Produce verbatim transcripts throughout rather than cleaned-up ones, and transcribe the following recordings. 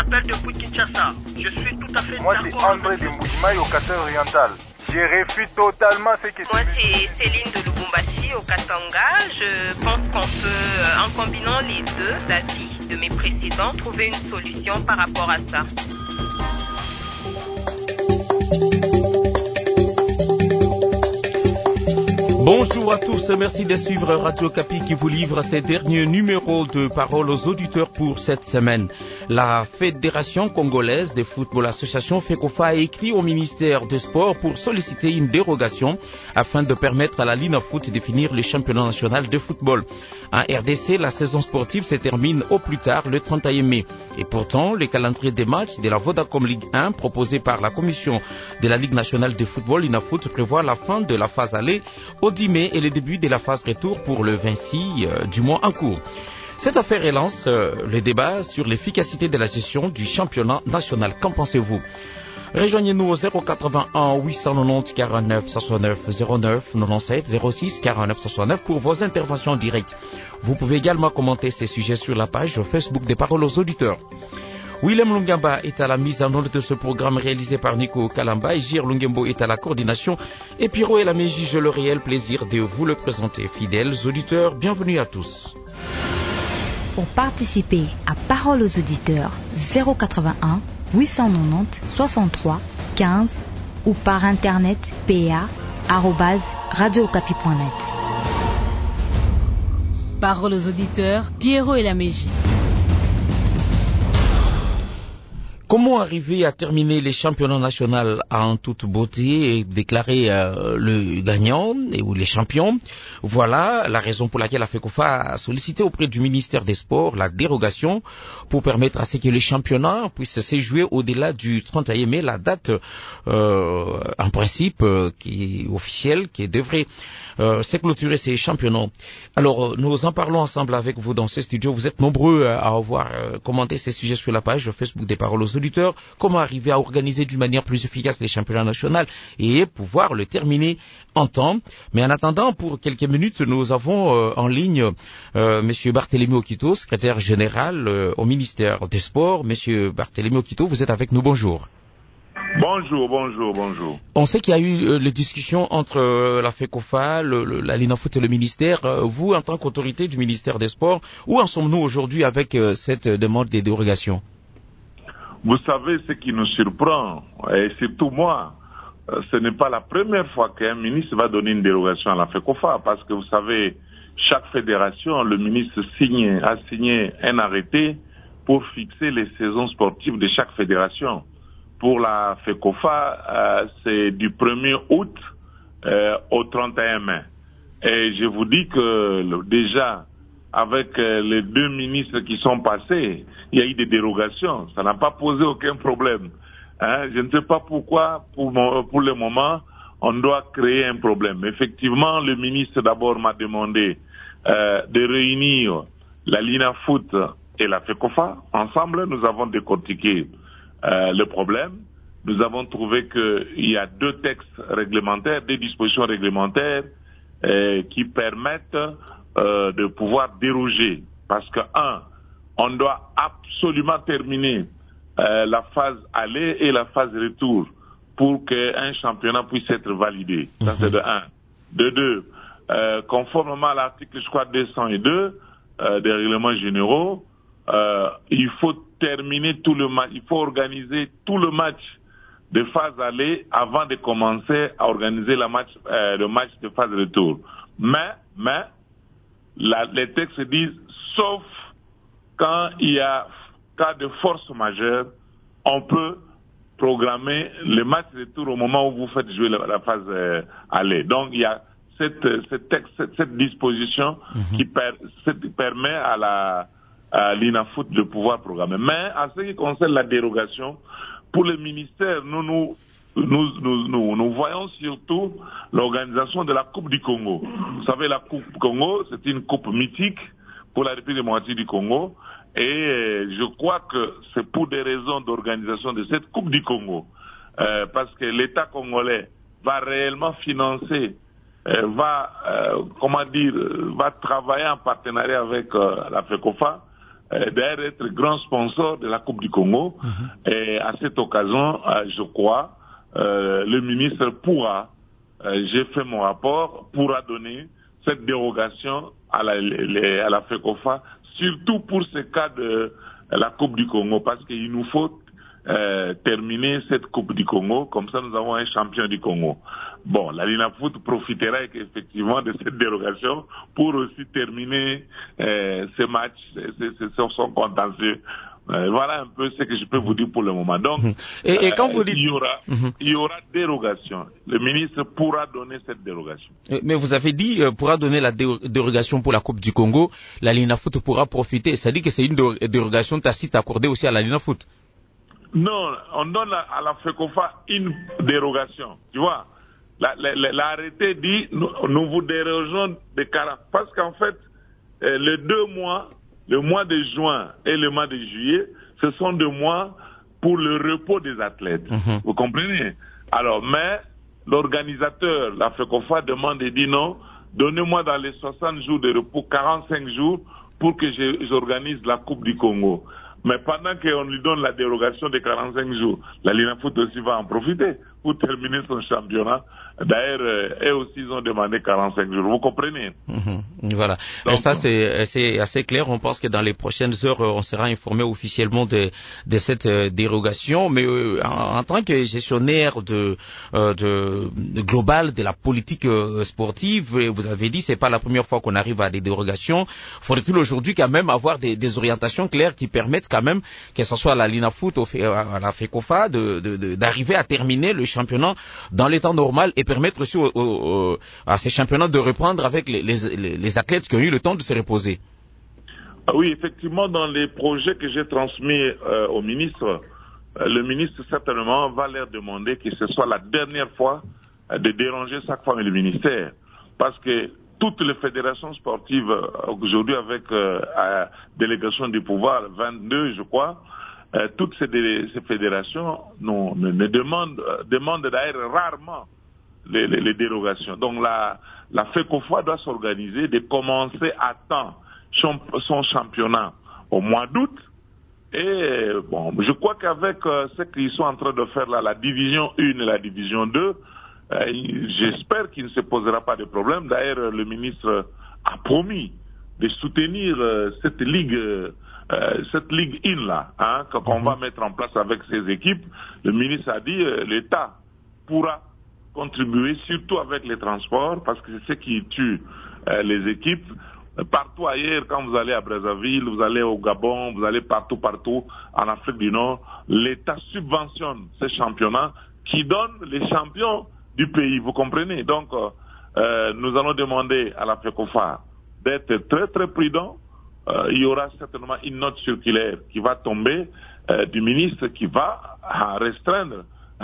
appelle depuis Kinshasa. Je suis tout à fait Moi, d'accord. c'est André de Mbujimaï au Qatar oriental. Je refuse totalement ce que tu Moi, dis. c'est Céline de Lubumbashi au Katanga. Je pense qu'on peut, en combinant les deux avis de mes précédents, trouver une solution par rapport à ça. Bonjour à tous, merci de suivre Radio Okapi qui vous livre ses derniers numéros de Parole aux auditeurs pour cette semaine. La Fédération congolaise de football association FECOFA a écrit au ministère des Sports pour solliciter une dérogation afin de permettre à la Ligue Foot de finir le championnat national de football. En R D C, la saison sportive se termine au plus tard le trente et un mai. Et pourtant, le calendrier des matchs de la Vodacom Ligue un proposé par la commission de la Ligue nationale de football Inafoot prévoit la fin de la phase aller au dix mai et le début de la phase retour pour le vingt-six euh, du mois en cours. Cette affaire relance euh, le débat sur l'efficacité de la gestion du championnat national. Qu'en pensez-vous? Rejoignez-nous au zéro quatre-vingt-un huit cent quatre-vingt-dix quarante-neuf soixante-neuf zéro neuf quatre-vingt-dix-sept zéro six quarante-neuf soixante-neuf pour vos interventions directes. Vous pouvez également commenter ces sujets sur la page Facebook des Paroles aux auditeurs. Willem Lungamba est à la mise en œuvre de ce programme réalisé par Nico Kalamba et Gir Lungembo est à la coordination et Pierrot et la Mégie, j'ai le réel plaisir de vous le présenter. Fidèles auditeurs, bienvenue à tous. Pour participer à Paroles aux auditeurs, zéro quatre-vingt-un huit cent quatre-vingt-dix soixante-trois quinze ou par internet p a arobase radio okapi point net. Paroles aux auditeurs, Pierrot et la Mégie. Comment arriver à terminer les championnats nationaux en toute beauté et déclarer euh, le gagnant et, ou les champions? Voilà la raison pour laquelle la FECOFA a sollicité auprès du ministère des Sports la dérogation pour permettre à ce que les championnats puissent se jouer au-delà du trente et un mai, la date euh, en principe euh, qui est officielle, qui devrait Euh, c'est clôturer ces championnats. Alors, euh, nous en parlons ensemble avec vous dans ce studio. Vous êtes nombreux euh, à avoir euh, commenté ces sujets sur la page Facebook des Paroles aux auditeurs. Comment arriver à organiser d'une manière plus efficace les championnats nationaux et pouvoir le terminer en temps. Mais en attendant, pour quelques minutes, nous avons euh, en ligne euh, Monsieur Barthélémy Okito, secrétaire général euh, au ministère des Sports. Monsieur Barthélémy Okito, vous êtes avec nous. Bonjour. Bonjour, bonjour, bonjour. On sait qu'il y a eu euh, les discussions entre euh, la FECOFA, le, le, la Linafoot et le ministère. Euh, vous, en tant qu'autorité du ministère des Sports, où en sommes-nous aujourd'hui avec euh, cette demande des dérogations? Vous savez ce qui nous surprend, et surtout moi, euh, ce n'est pas la première fois qu'un ministre va donner une dérogation à la FECOFA, parce que vous savez, chaque fédération, le ministre signe, a signé un arrêté pour fixer les saisons sportives de chaque fédération. Pour la FECOFA, euh, c'est du premier août euh, au trente et un mai. Et je vous dis que le, déjà, avec euh, les deux ministres qui sont passés, il y a eu des dérogations. Ça n'a pas posé aucun problème. Hein? Je ne sais pas pourquoi, pour, pour le moment, on doit créer un problème. Effectivement, le ministre d'abord m'a demandé euh, de réunir la Linafoot et la FECOFA. Ensemble, nous avons décortiqué Euh, le problème. Nous avons trouvé qu'il y a deux textes réglementaires, des dispositions réglementaires euh, qui permettent euh, de pouvoir déroger. Parce que, un, on doit absolument terminer euh, la phase aller et la phase retour pour qu'un championnat puisse être validé. Mm-hmm. Ça, c'est de un. De deux, euh, conformément à l'article, je crois, deux cent deux euh, des règlements généraux, euh, il faut terminer tout le match, il faut organiser tout le match de phase aller avant de commencer à organiser la match, euh, le match de phase retour. Mais, mais, la, les textes disent, sauf quand il y a cas de force majeure, on peut programmer le match retour au moment où vous faites jouer la, la phase euh, aller. Donc, il y a cette, cette, texte, cette, cette disposition mm-hmm. qui per, cette, permet à la à l'Inafoot de pouvoir programmer. Mais en ce qui concerne la dérogation, pour le ministère, nous nous, nous, nous, nous, nous voyons surtout l'organisation de la Coupe du Congo. Vous savez, la Coupe du Congo, c'est une coupe mythique pour la République démocratique du Congo. Et je crois que c'est pour des raisons d'organisation de cette Coupe du Congo. Euh, parce que l'État congolais va réellement financer, euh, va, euh, comment dire, va travailler en partenariat avec euh, la FECOFA euh, d'ailleurs être grand sponsor de la Coupe du Congo. Mm-hmm. Et à cette occasion, euh, je crois, euh, le ministre pourra, euh, j'ai fait mon rapport, pourra donner cette dérogation à la, les, à la FECOFA, surtout pour ce cas de la Coupe du Congo, parce qu'il nous faut euh, terminer cette Coupe du Congo, comme ça nous avons un champion du Congo. Bon, la Linafoot profitera effectivement de cette dérogation pour aussi terminer euh, ce match, son contentieux. Euh, voilà un peu ce que je peux vous dire pour le moment. Donc, et, et quand vous euh, dites... il y aura, mm-hmm. il y aura dérogation. Le ministre pourra donner cette dérogation. Mais vous avez dit euh, pourra donner la dérogation pour la Coupe du Congo. La Linafoot pourra profiter. Ça dit que c'est une dérogation tacite accordée aussi à la Linafoot. Non, on donne à la FECOFA une dérogation. Tu vois, l'arrêté dit nous, nous vous dérogeons de quarante. Parce qu'en fait, euh, les deux mois, le mois de juin et le mois de juillet, ce sont deux mois pour le repos des athlètes. Mm-hmm. Vous comprenez? Alors, mais l'organisateur, la FECOFA, demande et dit non, donnez-moi dans les soixante jours de repos quarante-cinq jours pour que j'organise la Coupe du Congo. Mais pendant qu'on lui donne la dérogation de quarante-cinq jours, la Linafoot aussi va en profiter pour terminer son championnat. D'ailleurs, euh, eux aussi, ils ont demandé quarante-cinq jours. Vous comprenez? Mmh, voilà. Donc, et ça, c'est, c'est assez clair. On pense que dans les prochaines heures, on sera informé officiellement de, de cette euh, dérogation. Mais euh, en, en tant que gestionnaire de, euh, de, de global de la politique euh, sportive, vous avez dit, c'est pas la première fois qu'on arrive à des dérogations. Faudrait-il aujourd'hui quand même avoir des, des orientations claires qui permettent quand même, que ce soit à la Linafoot, à la FECOFA, de, de, de, d'arriver à terminer le championnat dans les temps normal et permettre aussi au, au, à ces championnats de reprendre avec les, les, les athlètes qui ont eu le temps de se reposer. Oui, effectivement, dans les projets que j'ai transmis euh, au ministre, euh, le ministre certainement va leur demander que ce soit la dernière fois euh, de déranger chaque fois le ministère. Parce que toutes les fédérations sportives, euh, aujourd'hui avec euh, la délégation du pouvoir, vingt-deux je crois, euh, toutes ces, dé- ces fédérations non, ne, ne demandent, euh, demandent d'ailleurs rarement les, les, les dérogations. Donc la, la FECOFA doit s'organiser de commencer à temps son, son championnat au mois d'août. Et bon, je crois qu'avec euh, ce qu'ils sont en train de faire là, la division un et la division deux, euh, j'espère qu'il ne se posera pas de problème. D'ailleurs, le ministre a promis de soutenir euh, cette ligue, euh, cette ligue un là, hein, qu'on mm-hmm. va mettre en place avec ses équipes. Le ministre a dit euh, l'État pourra contribuer, surtout avec les transports, parce que c'est ce qui tue euh, les équipes. Partout ailleurs, quand vous allez à Brazzaville, vous allez au Gabon, vous allez partout, partout en Afrique du Nord, l'État subventionne ces championnats qui donnent les champions du pays, vous comprenez? Donc, euh, nous allons demander à la FECOFA d'être très, très prudent. Euh, il y aura certainement une note circulaire qui va tomber euh, du ministre qui va restreindre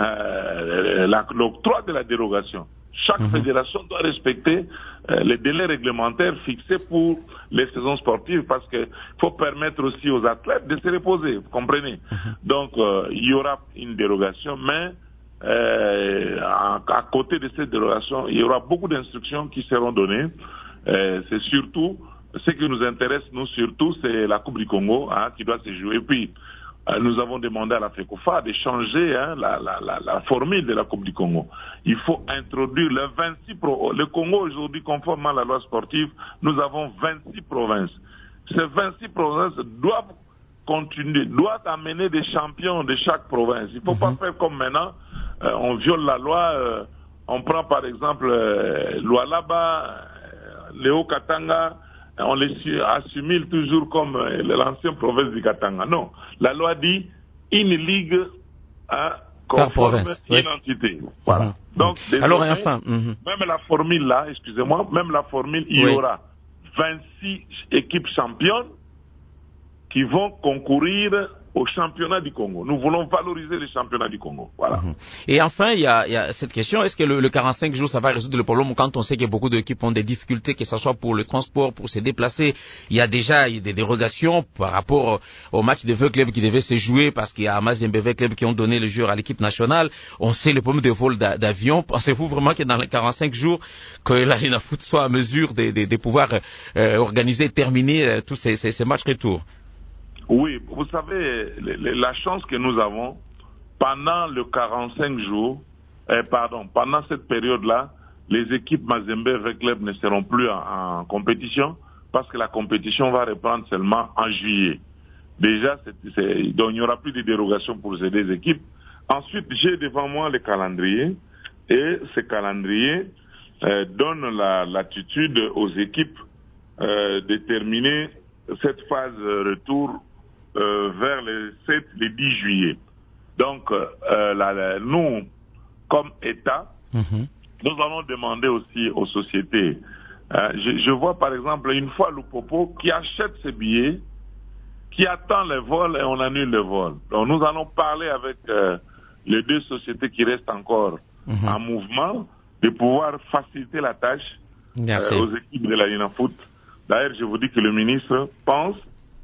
euh, l'octroi de la dérogation. Chaque mmh. fédération doit respecter euh, les délais réglementaires fixés pour les saisons sportives parce qu'il faut permettre aussi aux athlètes de se reposer, vous comprenez? Mmh. Donc, euh, il y aura une dérogation, mais euh, à, à côté de cette dérogation, il y aura beaucoup d'instructions qui seront données. Euh, c'est surtout, ce qui nous intéresse, nous surtout, c'est la Coupe du Congo hein, qui doit se jouer. Et puis, Euh, nous avons demandé à la FECOFA de changer hein, la, la, la, la formule de la Coupe du Congo. Il faut introduire le vingt-six pro. Le Congo aujourd'hui, conformément à la loi sportive, nous avons vingt-six provinces. Ces vingt-six provinces doivent continuer, doivent amener des champions de chaque province. Il ne faut mm-hmm. pas faire comme maintenant, euh, on viole la loi, euh, on prend par exemple euh, Lualaba, euh, Léo Katanga, on les assimile toujours comme l'ancienne province du Katanga. Non, la loi dit une ligue hein, conforme une oui. entité. Voilà. Mmh. Donc, désormais, alors enfin, mmh. même la formule là, excusez-moi, même la formule, il oui. y aura vingt-six équipes championnes qui vont concourir au championnat du Congo. Nous voulons valoriser le championnat du Congo. Voilà. Mmh. Et enfin, il y a, il y a cette question, est-ce que le, le quarante-cinq jours, ça va résoudre le problème quand on sait que beaucoup d'équipes ont des difficultés, que ce soit pour le transport, pour se déplacer? Il y a déjà des dérogations par rapport au match des deux clubs qui devaient se jouer parce qu'il y a Hamas et M B V clubs qui ont donné le jeu à l'équipe nationale. On sait le problème de vol d'avion. Pensez-vous vraiment que dans les quarante-cinq jours, que la Linafoot soit à mesure de, de, de pouvoir euh, organiser et terminer euh, tous ces, ces, ces matchs retour? Oui, vous savez, la chance que nous avons, pendant le quarante-cinq jours, eh, pardon, pendant cette période-là, les équipes Mazembe avec club ne seront plus en, en compétition parce que la compétition va reprendre seulement en juillet. Déjà, c'est, c'est, donc il n'y aura plus de dérogation pour ces deux équipes. Ensuite, j'ai devant moi le calendrier et ce calendrier euh, donne la latitude aux équipes euh, de terminer cette phase retour euh, vers le sept, le dix juillet. Donc, euh, la, la, nous, comme État, mm-hmm. nous allons demander aussi aux sociétés. Euh, je, je vois par exemple une fois Lupopo qui achète ses billets, qui attend le vol et on annule le vol. Donc nous allons parler avec euh, les deux sociétés qui restent encore mm-hmm. en mouvement de pouvoir faciliter la tâche euh, aux équipes de la Linafoot. D'ailleurs, je vous dis que le ministre pense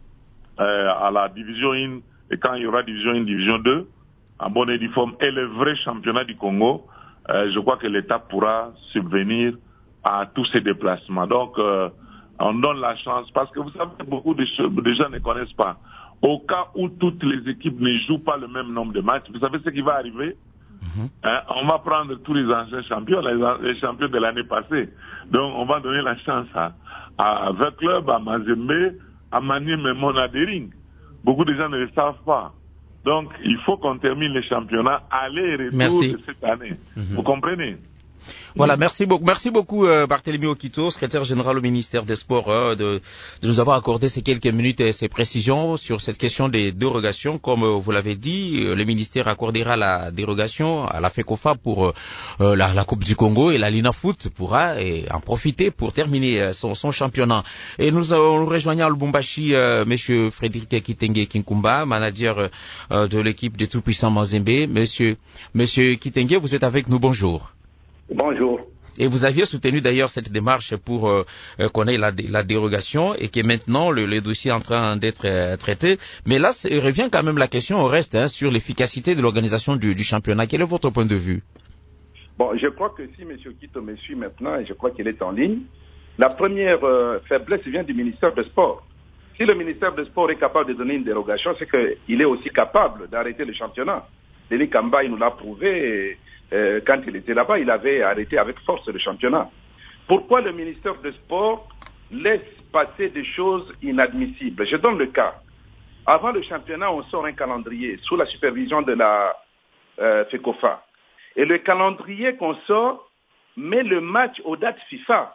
euh, à la division un et quand il y aura division un, division deux, en bonne et due forme et le vrai championnat du Congo, euh, je crois que l'État pourra subvenir à tous ces déplacements. Donc, euh, on donne la chance parce que vous savez, beaucoup de, de gens ne connaissent pas. Au cas où toutes les équipes ne jouent pas le même nombre de matchs, vous savez ce qui va arriver? Mm-hmm. Hein, on va prendre tous les anciens champions, les, les champions de l'année passée. Donc, on va donner la chance à, à vingt clubs, à Mazembe, à Manième et Monadering. Beaucoup de gens ne le savent pas. Donc, il faut qu'on termine les championnats aller et retour Merci. de cette année. Mm-hmm. Vous comprenez? Voilà, merci beaucoup, merci beaucoup euh, Barthélemy Okito, secrétaire général au ministère des Sports, euh, de, de nous avoir accordé ces quelques minutes et ces précisions sur cette question des dérogations. Comme euh, vous l'avez dit, euh, le ministère accordera la dérogation à la FECOFA pour euh, la, la Coupe du Congo et la Linafoot pourra et, en profiter pour terminer euh, son, son championnat. Et nous avons rejoint à Lubumbashi euh, Monsieur Frédéric Kitenge Kinkumba, manager euh, de l'équipe des Tout-Puissants Mazembe. Monsieur, Monsieur Kitenge, vous êtes avec nous. Bonjour. Bonjour. Et vous aviez soutenu d'ailleurs cette démarche pour euh, qu'on ait la, la dérogation et que maintenant le, le dossier est en train d'être euh, traité. Mais là, revient quand même la question au reste hein, sur l'efficacité de l'organisation du, du championnat. Quel est votre point de vue? Bon, je crois que si M. Kito me suit maintenant, et je crois qu'il est en ligne, la première euh, faiblesse vient du ministère des Sports. Si le ministère des Sports est capable de donner une dérogation, c'est qu'il est aussi capable d'arrêter le championnat. Denis Kamba, il nous l'a prouvé. Et, Euh, quand il était là-bas, il avait arrêté avec force le championnat. Pourquoi le ministère des Sports laisse passer des choses inadmissibles? Je donne le cas. Avant le championnat, on sort un calendrier sous la supervision de la euh, FECOFA. Et le calendrier qu'on sort met le match aux dates FIFA.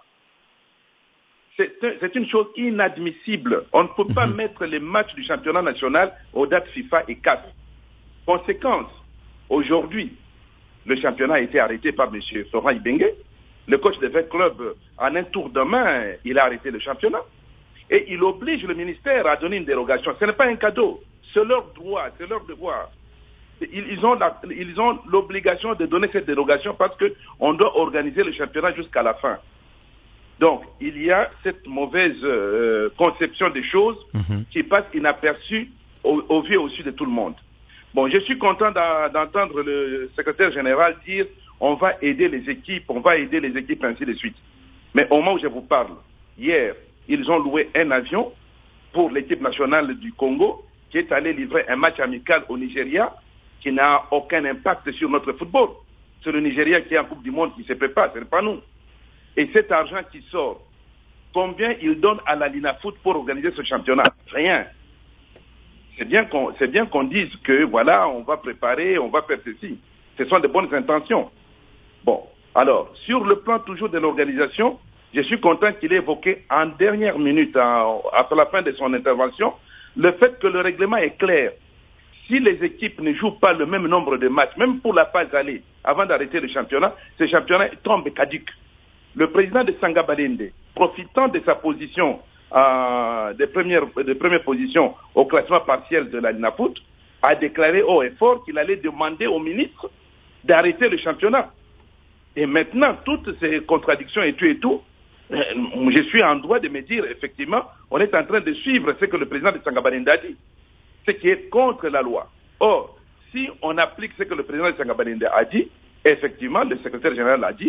C'est, c'est une chose inadmissible. On ne peut pas mettre les matchs du championnat national aux dates FIFA et C A F. Conséquence, aujourd'hui, le championnat a été arrêté par M. Florent Ibenge. Le coach des vingt clubs, en un tour de main, il a arrêté le championnat. Et il oblige le ministère à donner une dérogation. Ce n'est pas un cadeau. C'est leur droit, c'est leur devoir. Ils, ils, ont la, ils ont l'obligation de donner cette dérogation parce qu'on doit organiser le championnat jusqu'à la fin. Donc, il y a cette mauvaise euh, conception des choses mm-hmm. qui passe inaperçue au, au vu et au su de tout le monde. Bon, je suis content d'entendre le secrétaire général dire on va aider les équipes, on va aider les équipes, ainsi de suite. Mais au moment où je vous parle, hier, ils ont loué un avion pour l'équipe nationale du Congo qui est allé livrer un match amical au Nigeria qui n'a aucun impact sur notre football. C'est le Nigeria qui est en Coupe du Monde qui se prépare, ce n'est pas nous. Et cet argent qui sort, combien ils donnent à la Linafoot pour organiser ce championnat? Rien. C'est bien qu'on, c'est bien qu'on dise que, voilà, on va préparer, on va faire ceci. Ce sont de bonnes intentions. Bon, alors, sur le plan toujours de l'organisation, je suis content qu'il ait évoqué en dernière minute, en, après la fin de son intervention, le fait que le règlement est clair. Si les équipes ne jouent pas le même nombre de matchs, même pour la phase aller, avant d'arrêter le championnat, ce championnat tombe caduc. Le président de Sanga Balende, profitant de sa position Euh, des, premières, des premières positions au classement partiel de la Linafoot, a déclaré haut et fort qu'il allait demander au ministre d'arrêter le championnat. Et maintenant, toutes ces contradictions et tout et tout, euh, je suis en droit de me dire, effectivement, on est en train de suivre ce que le président de Sangabalende a dit, ce qui est contre la loi. Or, si on applique ce que le président de Sangabalende a dit, effectivement, le secrétaire général a dit,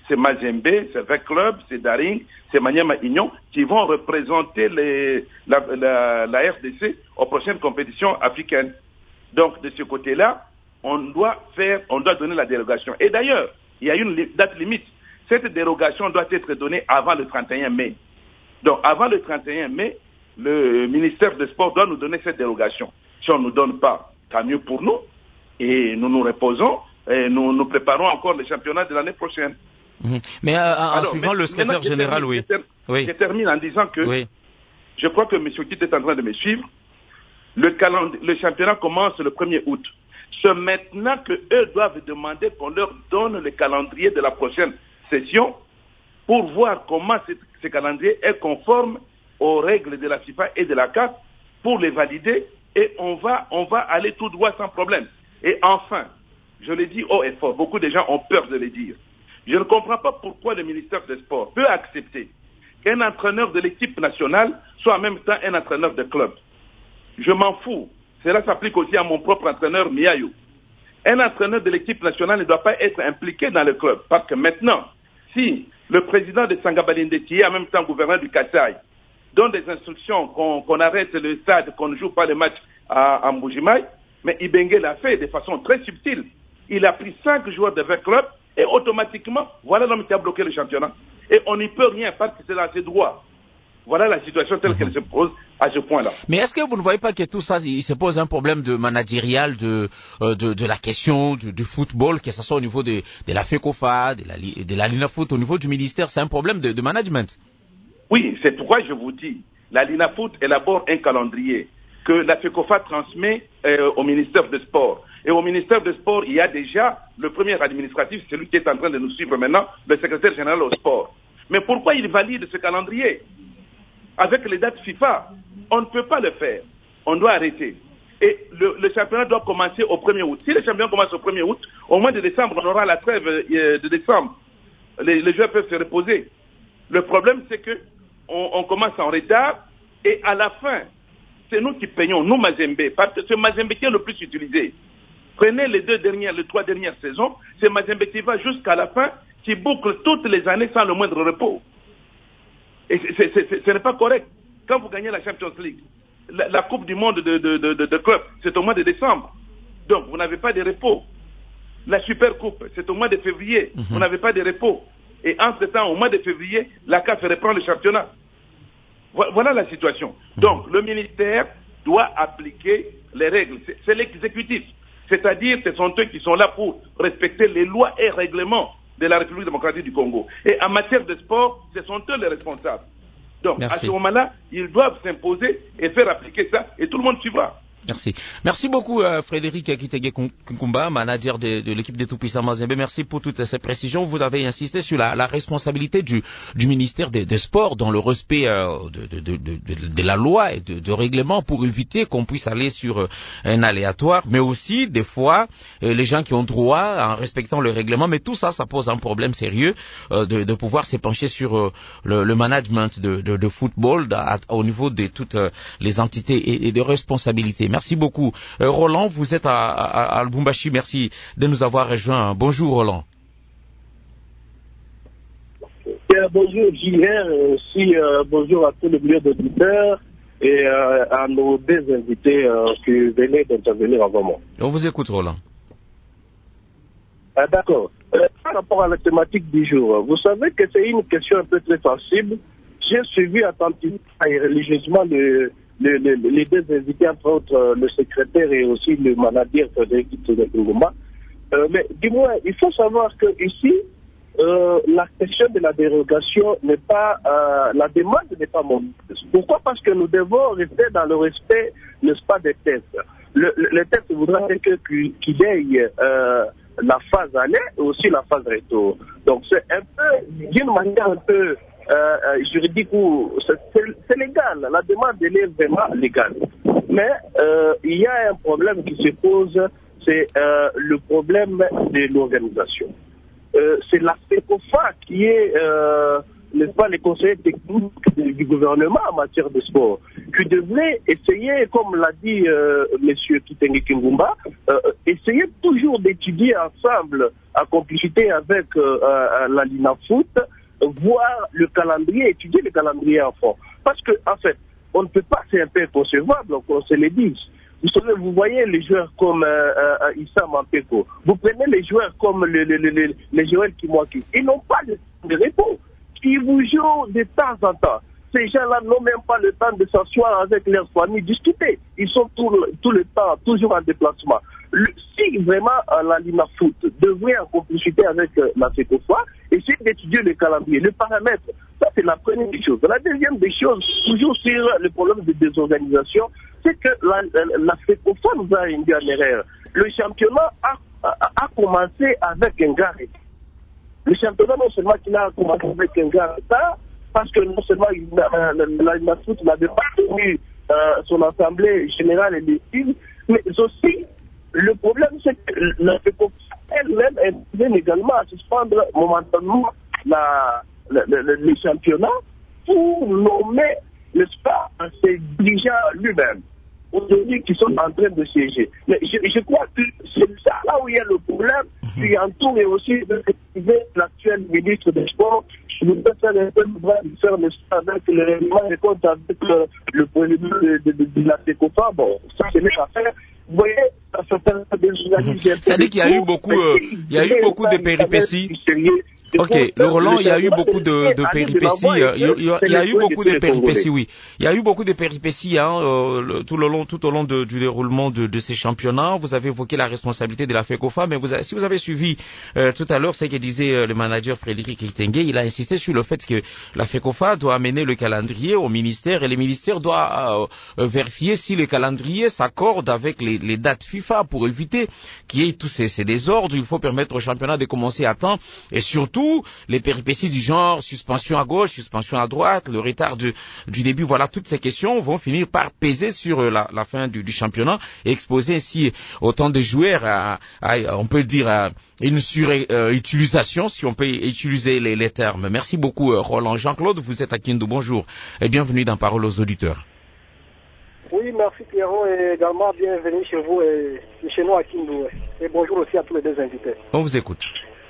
c'est Mazembe, c'est Vec Club, c'est Daring, c'est Maniema Union qui vont représenter les, la, la, la R D C aux prochaines compétitions africaines. Donc, de ce côté-là, on doit faire, on doit donner la dérogation. Et d'ailleurs, il y a une date limite. Cette dérogation doit être donnée avant le trente et un mai. Donc, avant le trente et un mai, le ministère des Sports doit nous donner cette dérogation. Si on ne nous donne pas, tant mieux pour nous. Et nous nous reposons et nous nous préparons encore le championnat de l'année prochaine. Mmh. Mais euh, en Alors, suivant mais, le secrétaire général, termine, oui. Je, ter oui. je termine en disant que oui. je crois que M. Kitt est en train de me suivre. Le, le championnat commence le premier août. C'est maintenant qu'eux doivent demander qu'on leur donne le calendrier de la prochaine session pour voir comment ce, ce calendrier est conforme aux règles de la FIFA et de la C A F pour les valider et on va, on va aller tout droit sans problème. Et enfin, je le dis haut et fort, beaucoup de gens ont peur de le dire. Je ne comprends pas pourquoi le ministère des Sports peut accepter qu'un entraîneur de l'équipe nationale soit en même temps un entraîneur de club. Je m'en fous. Cela s'applique aussi à mon propre entraîneur Miayo. Un entraîneur de l'équipe nationale ne doit pas être impliqué dans le club. Parce que maintenant, si le président de Sangabalinde, qui est en même temps gouverneur du Kasaï, donne des instructions qu'on qu'on arrête le stade, qu'on ne joue pas le match à, à Mbujimaï, mais Ibenge l'a fait de façon très subtile. Il a pris cinq joueurs de vingt clubs et automatiquement, voilà l'homme qui a bloqué le championnat. Et on n'y peut rien parce que c'est dans ses droits. Voilà la situation telle mmh. qu'elle se pose à ce point-là. Mais est-ce que vous ne voyez pas que tout ça, il se pose un problème de managérial de, euh, de, de la question du, du football, que ce soit au niveau de, de la FECOFA, de la, de la Linafoot, au niveau du ministère, c'est un problème de, de management? Oui, c'est pourquoi je vous dis, la Linafoot élabore un calendrier que la FECOFA transmet euh, au ministère des Sports. Et au ministère des Sports, il y a déjà le premier administratif, celui qui est en train de nous suivre maintenant, le secrétaire général au sport. Mais pourquoi il valide ce calendrier? Avec les dates FIFA, on ne peut pas le faire. On doit arrêter. Et le, le championnat doit commencer au premier août. Si le championnat commence au premier août, au mois de décembre, on aura la trêve euh, de décembre. Les, les joueurs peuvent se reposer. Le problème, c'est que on, on commence en retard et à la fin, c'est nous qui payons, nous Mazembe, parce que c'est Mazembe qui est le plus utilisé. Prenez les deux dernières, les trois dernières saisons, c'est Mazembe qui va jusqu'à la fin, qui boucle toutes les années sans le moindre repos. Et c'est, c'est, c'est, ce n'est pas correct. Quand vous gagnez la Champions League, la, la Coupe du Monde de, de, de, de, de club, c'est au mois de décembre. Donc, vous n'avez pas de repos. La Super Coupe, c'est au mois de février. Mm-hmm. Vous n'avez pas de repos. Et entre-temps, au mois de février, la C A F reprend le championnat. Voilà la situation. Mm-hmm. Donc, le ministère doit appliquer les règles. C'est, c'est l'exécutif. C'est-à-dire, ce sont eux qui sont là pour respecter les lois et règlements de la République démocratique du Congo. Et en matière de sport, ce sont eux les responsables. Donc, Merci. À ce moment-là, ils doivent s'imposer et faire appliquer ça, et tout le monde suivra. Merci. Merci beaucoup, euh, Frédéric Kitege Nkumba, manager de, de l'équipe des Tout-Puissants Mazembe. Merci pour toutes ces précisions. Vous avez insisté sur la, la responsabilité du, du ministère des, des Sports dans le respect euh, de, de, de, de, de la loi et de, de règlement pour éviter qu'on puisse aller sur euh, un aléatoire, mais aussi des fois euh, les gens qui ont droit en respectant le règlement. Mais tout ça, ça pose un problème sérieux euh, de, de pouvoir s'épancher sur euh, le, le management de, de, de football à, au niveau de toutes euh, les entités et, et des responsabilités. Merci beaucoup. Euh, Roland, vous êtes à, à, à Lubumbashi. Merci de nous avoir rejoints. Bonjour, Roland. Euh, bonjour, J R. Aussi, euh, bonjour à tous les milieux d'auditeurs et euh, à nos deux invités euh, qui venaient d'intervenir avant moi. On vous écoute, Roland. Ah, d'accord. Euh, par rapport à la thématique du jour, vous savez que c'est une question un peu très sensible. J'ai suivi attentivement et religieusement le Le, le, les deux invités, entre autres euh, le secrétaire et aussi le manager Frédéric Ngoma. Euh, mais dis-moi, il faut savoir que ici, euh, la question de la dérogation n'est pas, euh, la demande n'est pas mauvaise. Pourquoi? Parce que nous devons rester dans le respect, n'est-ce pas, des textes. Le, le, le texte voudra que qu'il aille euh, la phase aller et aussi la phase retour. Donc c'est un peu, d'une manière un peu Euh, juridique ou c'est, c'est légal, la demande elle est vraiment légale. Mais euh, il y a un problème qui se pose, c'est euh, le problème de l'organisation. Euh, c'est la FECOFA qui est euh, n'est-ce pas, les conseillers techniques du gouvernement en matière de sport, qui devraient essayer, comme l'a dit euh, M. Kitenge Kingumba, euh, essayer toujours d'étudier ensemble, en complicité avec euh, euh, la Linafoot, voir le calendrier, étudier le calendrier en fond. Parce que, en fait, on ne peut pas, c'est un peu inconcevable, qu'on se le dise. Vous savez, vous voyez les joueurs comme euh, euh, Issa Mampeko, vous prenez les joueurs comme le, le, le, le, les Joël Kimwaki, ils n'ont pas de, de repos. Ils vous jouent de temps en temps. Ces gens-là n'ont même pas le temps de s'asseoir avec leurs familles, discuter. Ils sont tout le, tout le temps, toujours en déplacement. Le, si vraiment euh, la Lina Foot devrait en complicité avec euh, la FECOFA, essayer d'étudier le calendrier, le paramètre, ça c'est la première des choses. La deuxième des choses, toujours sur le problème de désorganisation, c'est que la, la, la FECOFA nous a induit en erreur. Le championnat a, a, a commencé avec un gars. Le championnat, non seulement qu'il a commencé avec un gars retard, parce que non seulement il, la, la, la, la foot n'avait pas tenu euh, son assemblée générale et légitime, mais aussi, le problème, c'est que la FECOFA elle-même est également à suspendre momentanément la, la, la, la, les championnats pour nommer, n'est-ce pas, ses dirigeants lui-même, aujourd'hui qui sont en train de siéger. Mais je, je crois que c'est ça là où il y a le problème, qui entoure aussi de l'actuel ministre des Sports. Je voudrais faire un peu de droit de faire avec le règlement des comptes avec le, le point de vue de, de, de la FECOFA. Bon, ça c'est n'est pas faire. Vous voyez, ça fait des journalistes. C'est-à-dire qu'il y a eu beaucoup, euh, il y a eu beaucoup de péripéties. Ok, le Roland, il y a eu beaucoup de, de péripéties. Il y a, il y a eu beaucoup de péripéties, oui. Il y a eu beaucoup de péripéties hein, euh, tout le long, tout au long de, du déroulement de, de ces championnats. Vous avez évoqué la responsabilité de la FECOFA, mais vous avez, si vous avez suivi euh, tout à l'heure ce que disait euh, le manager Frédéric Kitenge, il a insisté sur le fait que la FECOFA doit amener le calendrier au ministère et le ministère doit euh, vérifier si le calendrier s'accorde avec les, les dates FIFA pour éviter qu'il y ait tous ces, ces désordres. Il faut permettre au championnat de commencer à temps et surtout les péripéties du genre suspension à gauche, suspension à droite, le retard de, du début, voilà, toutes ces questions vont finir par peser sur la, la fin du, du championnat et exposer ainsi autant de joueurs à, à on peut dire, à une surutilisation, euh, si on peut utiliser les, les termes. Merci beaucoup, Roland. Jean-Claude, vous êtes à Kindu, bonjour et bienvenue dans Parole aux auditeurs. Oui, merci Pierrot et également bienvenue chez vous et chez nous à Kindu. Et bonjour aussi à tous les deux invités. On vous écoute.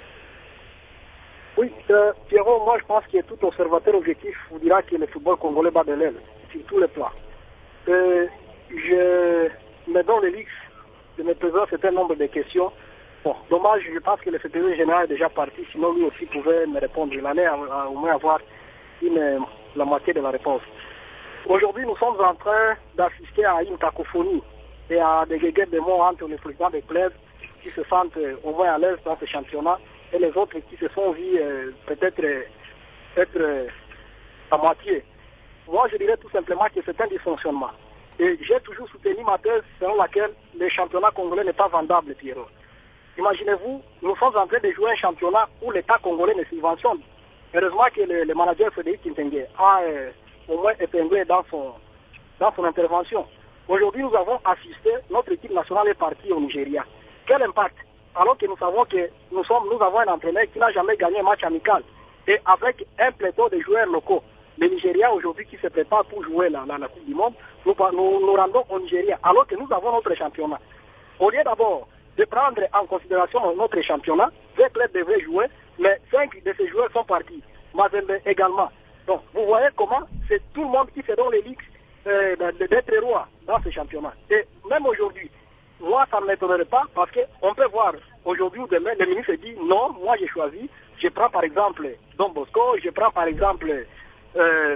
Oui, euh, Pierrot, moi je pense que tout observateur objectif vous dira que le football congolais bat de l'aile sur tous les plans. Euh, je me donne le luxe de me poser un certain nombre de questions. Bon, dommage, je pense que le secrétaire général est déjà parti, sinon lui aussi pouvait me répondre. Il allait au moins avoir une, la moitié de la réponse. Aujourd'hui, nous sommes en train d'assister à une cacophonie et à des guéguettes de mots entre les présidents des clubs qui se sentent euh, au moins à l'aise dans ce championnat et les autres qui se sont vus euh, peut-être euh, être euh, à moitié. Moi, je dirais tout simplement que c'est un dysfonctionnement. Et j'ai toujours soutenu ma thèse selon laquelle le championnat congolais n'est pas vendable, Pierrot. Imaginez-vous, nous sommes en train de jouer un championnat où l'État congolais ne subventionne. Heureusement que le, le manager Frédéric Kitenge a euh, au moins épinglé dans son, dans son intervention. Aujourd'hui, nous avons assisté, notre équipe nationale est partie au Nigeria. Quel impact? Alors que nous savons que nous, sommes, nous avons un entraîneur qui n'a jamais gagné un match amical. Et avec un pléthore de joueurs locaux, le Nigeria aujourd'hui qui se prépare pour jouer la, la, la Coupe du Monde, nous, nous nous rendons au Nigeria, alors que nous avons notre championnat. Au lieu d'abord de prendre en considération notre championnat, deux clubs devraient jouer, mais cinq de ces joueurs sont partis. Mazembe également. Donc, vous voyez comment c'est tout le monde qui fait dans les ligues euh, d'être roi dans ce championnat. Et même aujourd'hui, moi, ça ne m'étonnerait pas parce qu'on peut voir aujourd'hui ou demain, le ministre dit non, moi j'ai choisi, je prends par exemple Don Bosco, je prends par exemple euh,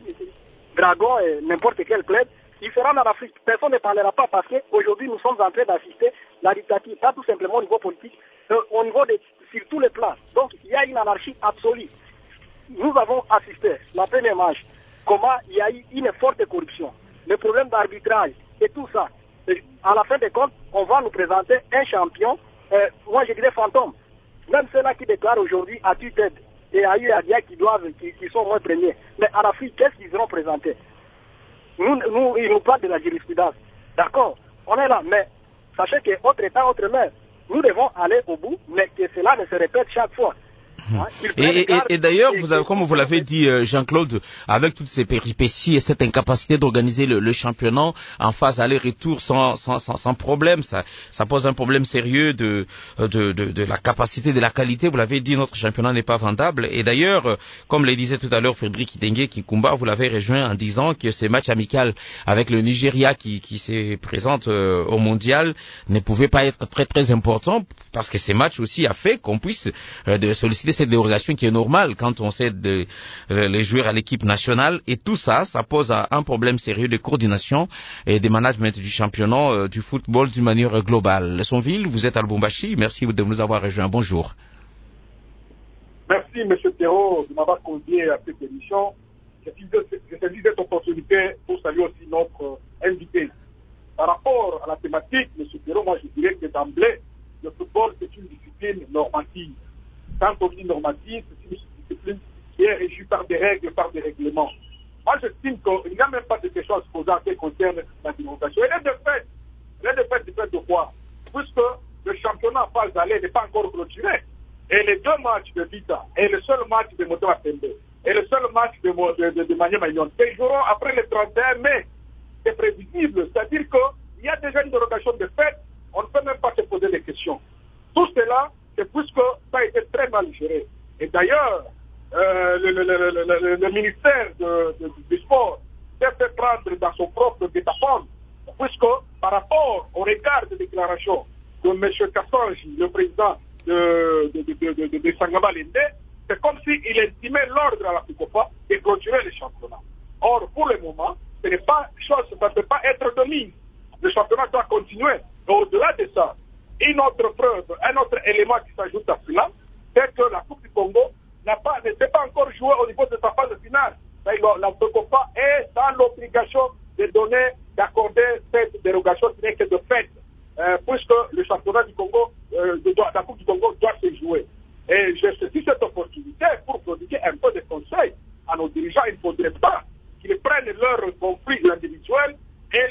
Dragon et n'importe quel club, il sera en Afrique. Personne ne parlera pas parce qu'aujourd'hui nous sommes en train d'assister la dictature, pas tout simplement au niveau politique, euh, au niveau de, sur tous les plans. Donc il y a une anarchie absolue. Nous avons assisté, la première match, comment il y a eu une forte corruption, le problème d'arbitrage et tout ça. Et à la fin des comptes, on va nous présenter un champion, euh, moi je dirais fantôme. Même ceux-là qui déclarent aujourd'hui à tue-tête et à eu à dire qui doivent, qui, qui sont moins premiers. Mais à l'Afrique, qu'est-ce qu'ils auront présenté? Nous, nous, ils nous parlent de la jurisprudence. D'accord, on est là, mais sachez que autre État, autre mère, nous devons aller au bout, mais que cela ne se répète chaque fois. Et, et, et, et d'ailleurs, vous avez, comme vous l'avez dit, Jean-Claude, avec toutes ces péripéties et cette incapacité d'organiser le, le championnat en phase aller-retour sans, sans, sans, sans problème, ça, ça pose un problème sérieux de, de, de, de la capacité, de la qualité. Vous l'avez dit, notre championnat n'est pas vendable. Et d'ailleurs, comme le disait tout à l'heure Frédéric Kitenge Kikumba, vous l'avez rejoint en disant que ces matchs amicaux avec le Nigeria qui, qui se présente euh, au mondial ne pouvaient pas être très très importants parce que ces matchs aussi a fait qu'on puisse euh, de solliciter cette dérogation qui est normale quand on sait de, euh, les joueurs à l'équipe nationale. Et tout ça, ça pose un problème sérieux de coordination et de management du championnat euh, du football d'une manière globale. Sonville, vous êtes à Lubumbashi. Merci de nous avoir rejoints. Bonjour. Merci, M. Thérault, de m'avoir convié à cette émission. Je saisis cette opportunité pour saluer aussi notre euh, invité. Par rapport à la thématique, M. Thérault, moi je dirais que d'emblée, le football c'est une discipline normative. Quand on dit normative, c'est une discipline qui est régie par des règles, par des règlements. Moi j'estime qu'il n'y a même pas de questions à se poser en ce qui concerne la dérogation. Elle est de fait. Elle est de fait, de fait de quoi? Puisque le championnat en phase d'aller n'est pas encore clôturé. Et les deux matchs de Vita et le seul match de Moto Atembe et le seul match de, de, de, de Mania Magnon se joueront après le trente et un mai. C'est prévisible. C'est-à-dire qu'il y a déjà une dérogation de fait. On ne peut même pas se poser des questions. Tout cela, c'est puisque ça a été très mal géré. Et d'ailleurs, euh, le, le, le, le, le ministère de, de, du sport s'est fait prendre dans son propre guet-apens, puisque par rapport au regard des déclarations de M. Kassanji, le président de, de, de, de, de, de Sangaba Lende, c'est comme s'il estimait l'ordre à la FECOFA et clôturer le championnat. Or, pour le moment, ce n'est pas chose, ça ne peut pas être de mise. Le championnat doit continuer. Et au-delà de ça, une autre preuve, un autre élément qui s'ajoute à cela, c'est que la Coupe du Congo n'a pas, ne s'est pas encore jouée au niveau de sa phase finale. La FECOFA est dans l'obligation de donner, d'accorder cette dérogation qui n'est que de fait, euh, puisque le championnat du Congo, euh, de, la Coupe du Congo doit se jouer. Et je saisis cette opportunité pour prodiguer un peu de conseils à nos dirigeants. Il ne faudrait pas qu'ils prennent leur conflit individuel et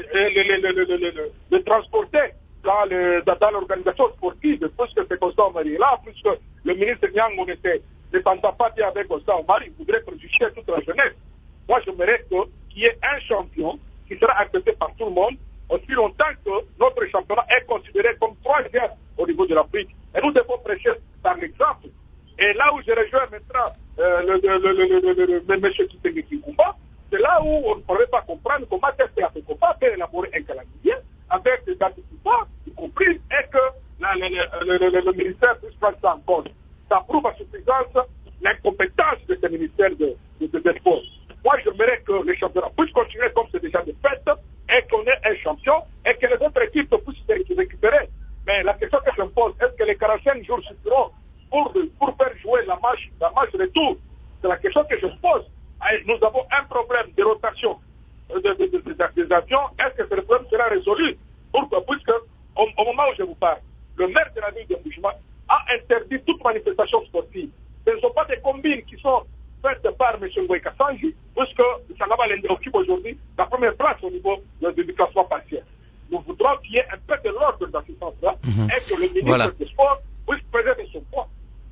le transporter dans, le, dans l'organisation sportive, puisque c'est Constant Omari là, puisque le ministre Nyang Monete ne s'entend pas bien avec Constant Omari, il voudrait préjuger toute la jeunesse. Moi, j'aimerais qu'il y ait un champion qui sera accepté par tout le monde, aussi longtemps que notre championnat est considéré comme troisième au niveau de l'Afrique. Et nous devons prêcher par l'exemple. Et là où je rejoins maintenant euh, le, le, le, le, le, le, le, le monsieur Kitenge Kikumba, c'est là où on ne pourrait pas comprendre comment est-ce que la FECOFA peut élaborer un calendrier avec des dates y compris, et que la, le, le, le, le, le ministère puisse prendre ça en compte. Ça prouve à suffisance l'incompétence de ce ministère de, de, de, de sport. Moi, j'aimerais que les championnats puissent continuer comme c'est déjà de fait, et qu'on ait un champion, et que les autres équipes puissent se récupérer. Mais la question que je me pose, est-ce que les quarante-cinq jours suffiront pour, pour faire jouer la match, la match retour? C'est la question que je me pose. Nous avons un problème de rotation de, de, de, de, des avions. Est-ce que ce problème sera résolu? Pourquoi? Puisque, au, au moment où je vous parle, le maire de la ville de Mbuji-Mayi a interdit toute manifestation sportive. Ce ne sont pas des combines qui sont faites par M. Ngoï Kassanji, puisque Sangaba Lende occupe aujourd'hui la première place au niveau de, de, du classement partiel. Nous voudrons qu'il y ait un peu de l'ordre dans ce sens-là, mmh. et que le ministre voilà. des Sports puisse préserver son poids.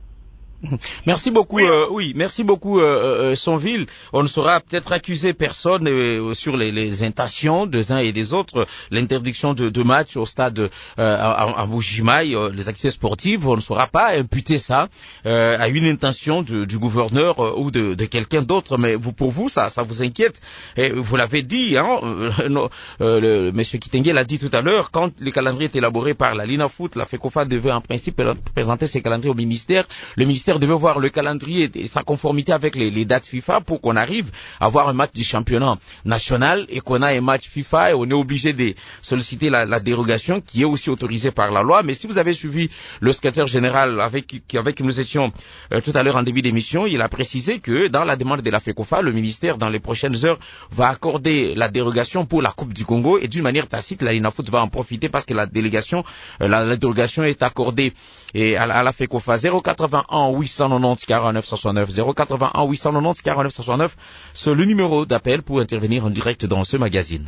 Merci beaucoup. Oui, euh, oui merci beaucoup, euh, euh, Sonville. On ne saura peut-être accuser personne euh, sur les, les intentions des uns et des autres. L'interdiction de, de match au stade euh, à, à Mbuji-Mayi, euh, les activités sportives, on ne saura pas imputer ça euh, à une intention de, du gouverneur euh, ou de, de quelqu'un d'autre. Mais vous, pour vous, ça, ça vous inquiète. Et vous l'avez dit, hein, euh, euh, le, Monsieur Kitenge l'a dit tout à l'heure. Quand le calendrier est élaboré par la Linafoot, la FECOFA devait en principe présenter ses calendriers au ministère. Le ministère devait voir le calendrier et sa conformité avec les, les dates FIFA pour qu'on arrive à avoir un match du championnat national et qu'on a un match FIFA et on est obligé de solliciter la, la dérogation qui est aussi autorisée par la loi. Mais si vous avez suivi le secrétaire général avec avec qui nous étions euh, tout à l'heure en début d'émission, il a précisé que dans la demande de la FECOFA, le ministère dans les prochaines heures va accorder la dérogation pour la Coupe du Congo et d'une manière tacite, la Linafoot va en profiter parce que la délégation, euh, la, la dérogation est accordée et à, à la FECOFA. Zéro quatre-vingt-un huit cent quatre-vingt-dix quarante-neuf soixante-neuf, zéro quatre-vingt-un huit cent quatre-vingt-dix quarante-neuf soixante-neuf, c'est le numéro d'appel pour intervenir en direct dans ce magazine.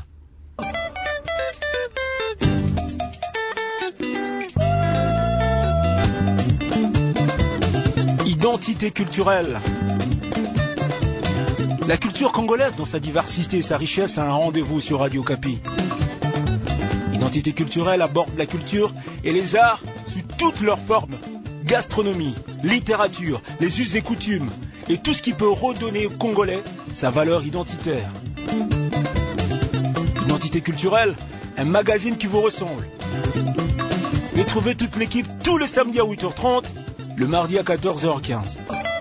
Identité culturelle. La culture congolaise, dans sa diversité et sa richesse, a un rendez-vous sur Radio Kapi. Identité culturelle aborde la culture et les arts sous toutes leurs formes. Gastronomie, littérature, les us et coutumes et tout ce qui peut redonner aux Congolais sa valeur identitaire. Identité culturelle, un magazine qui vous ressemble. Retrouvez toute l'équipe tous les samedis à huit heures trente, le mardi à quatorze heures quinze.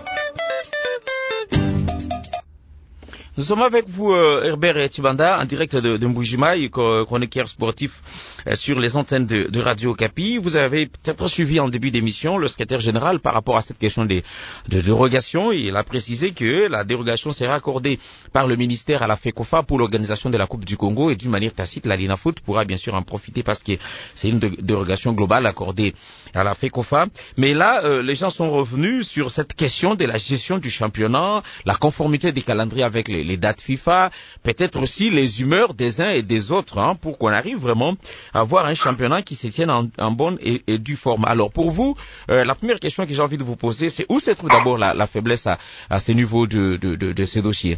Nous sommes avec vous, euh, Herbert Tibanda, en direct de, de Mbujimaï, chroniqueur sportif euh, sur les antennes de, de Radio Kapi. Vous avez peut-être suivi en début d'émission le secrétaire général par rapport à cette question des, de dérogation. Il a précisé que la dérogation sera accordée par le ministère à la FECOFA pour l'organisation de la Coupe du Congo et d'une manière tacite, la Linafoot pourra bien sûr en profiter parce que c'est une dérogation globale accordée à la FECOFA. Mais là, euh, les gens sont revenus sur cette question de la gestion du championnat, la conformité des calendriers avec les les dates FIFA, peut-être aussi les humeurs des uns et des autres, hein, pour qu'on arrive vraiment à avoir un championnat qui se tienne en, en bonne et, et due forme. Alors pour vous, euh, la première question que j'ai envie de vous poser, c'est où se trouve d'abord la, la faiblesse à, à ce niveau de, de, de, de ces dossiers?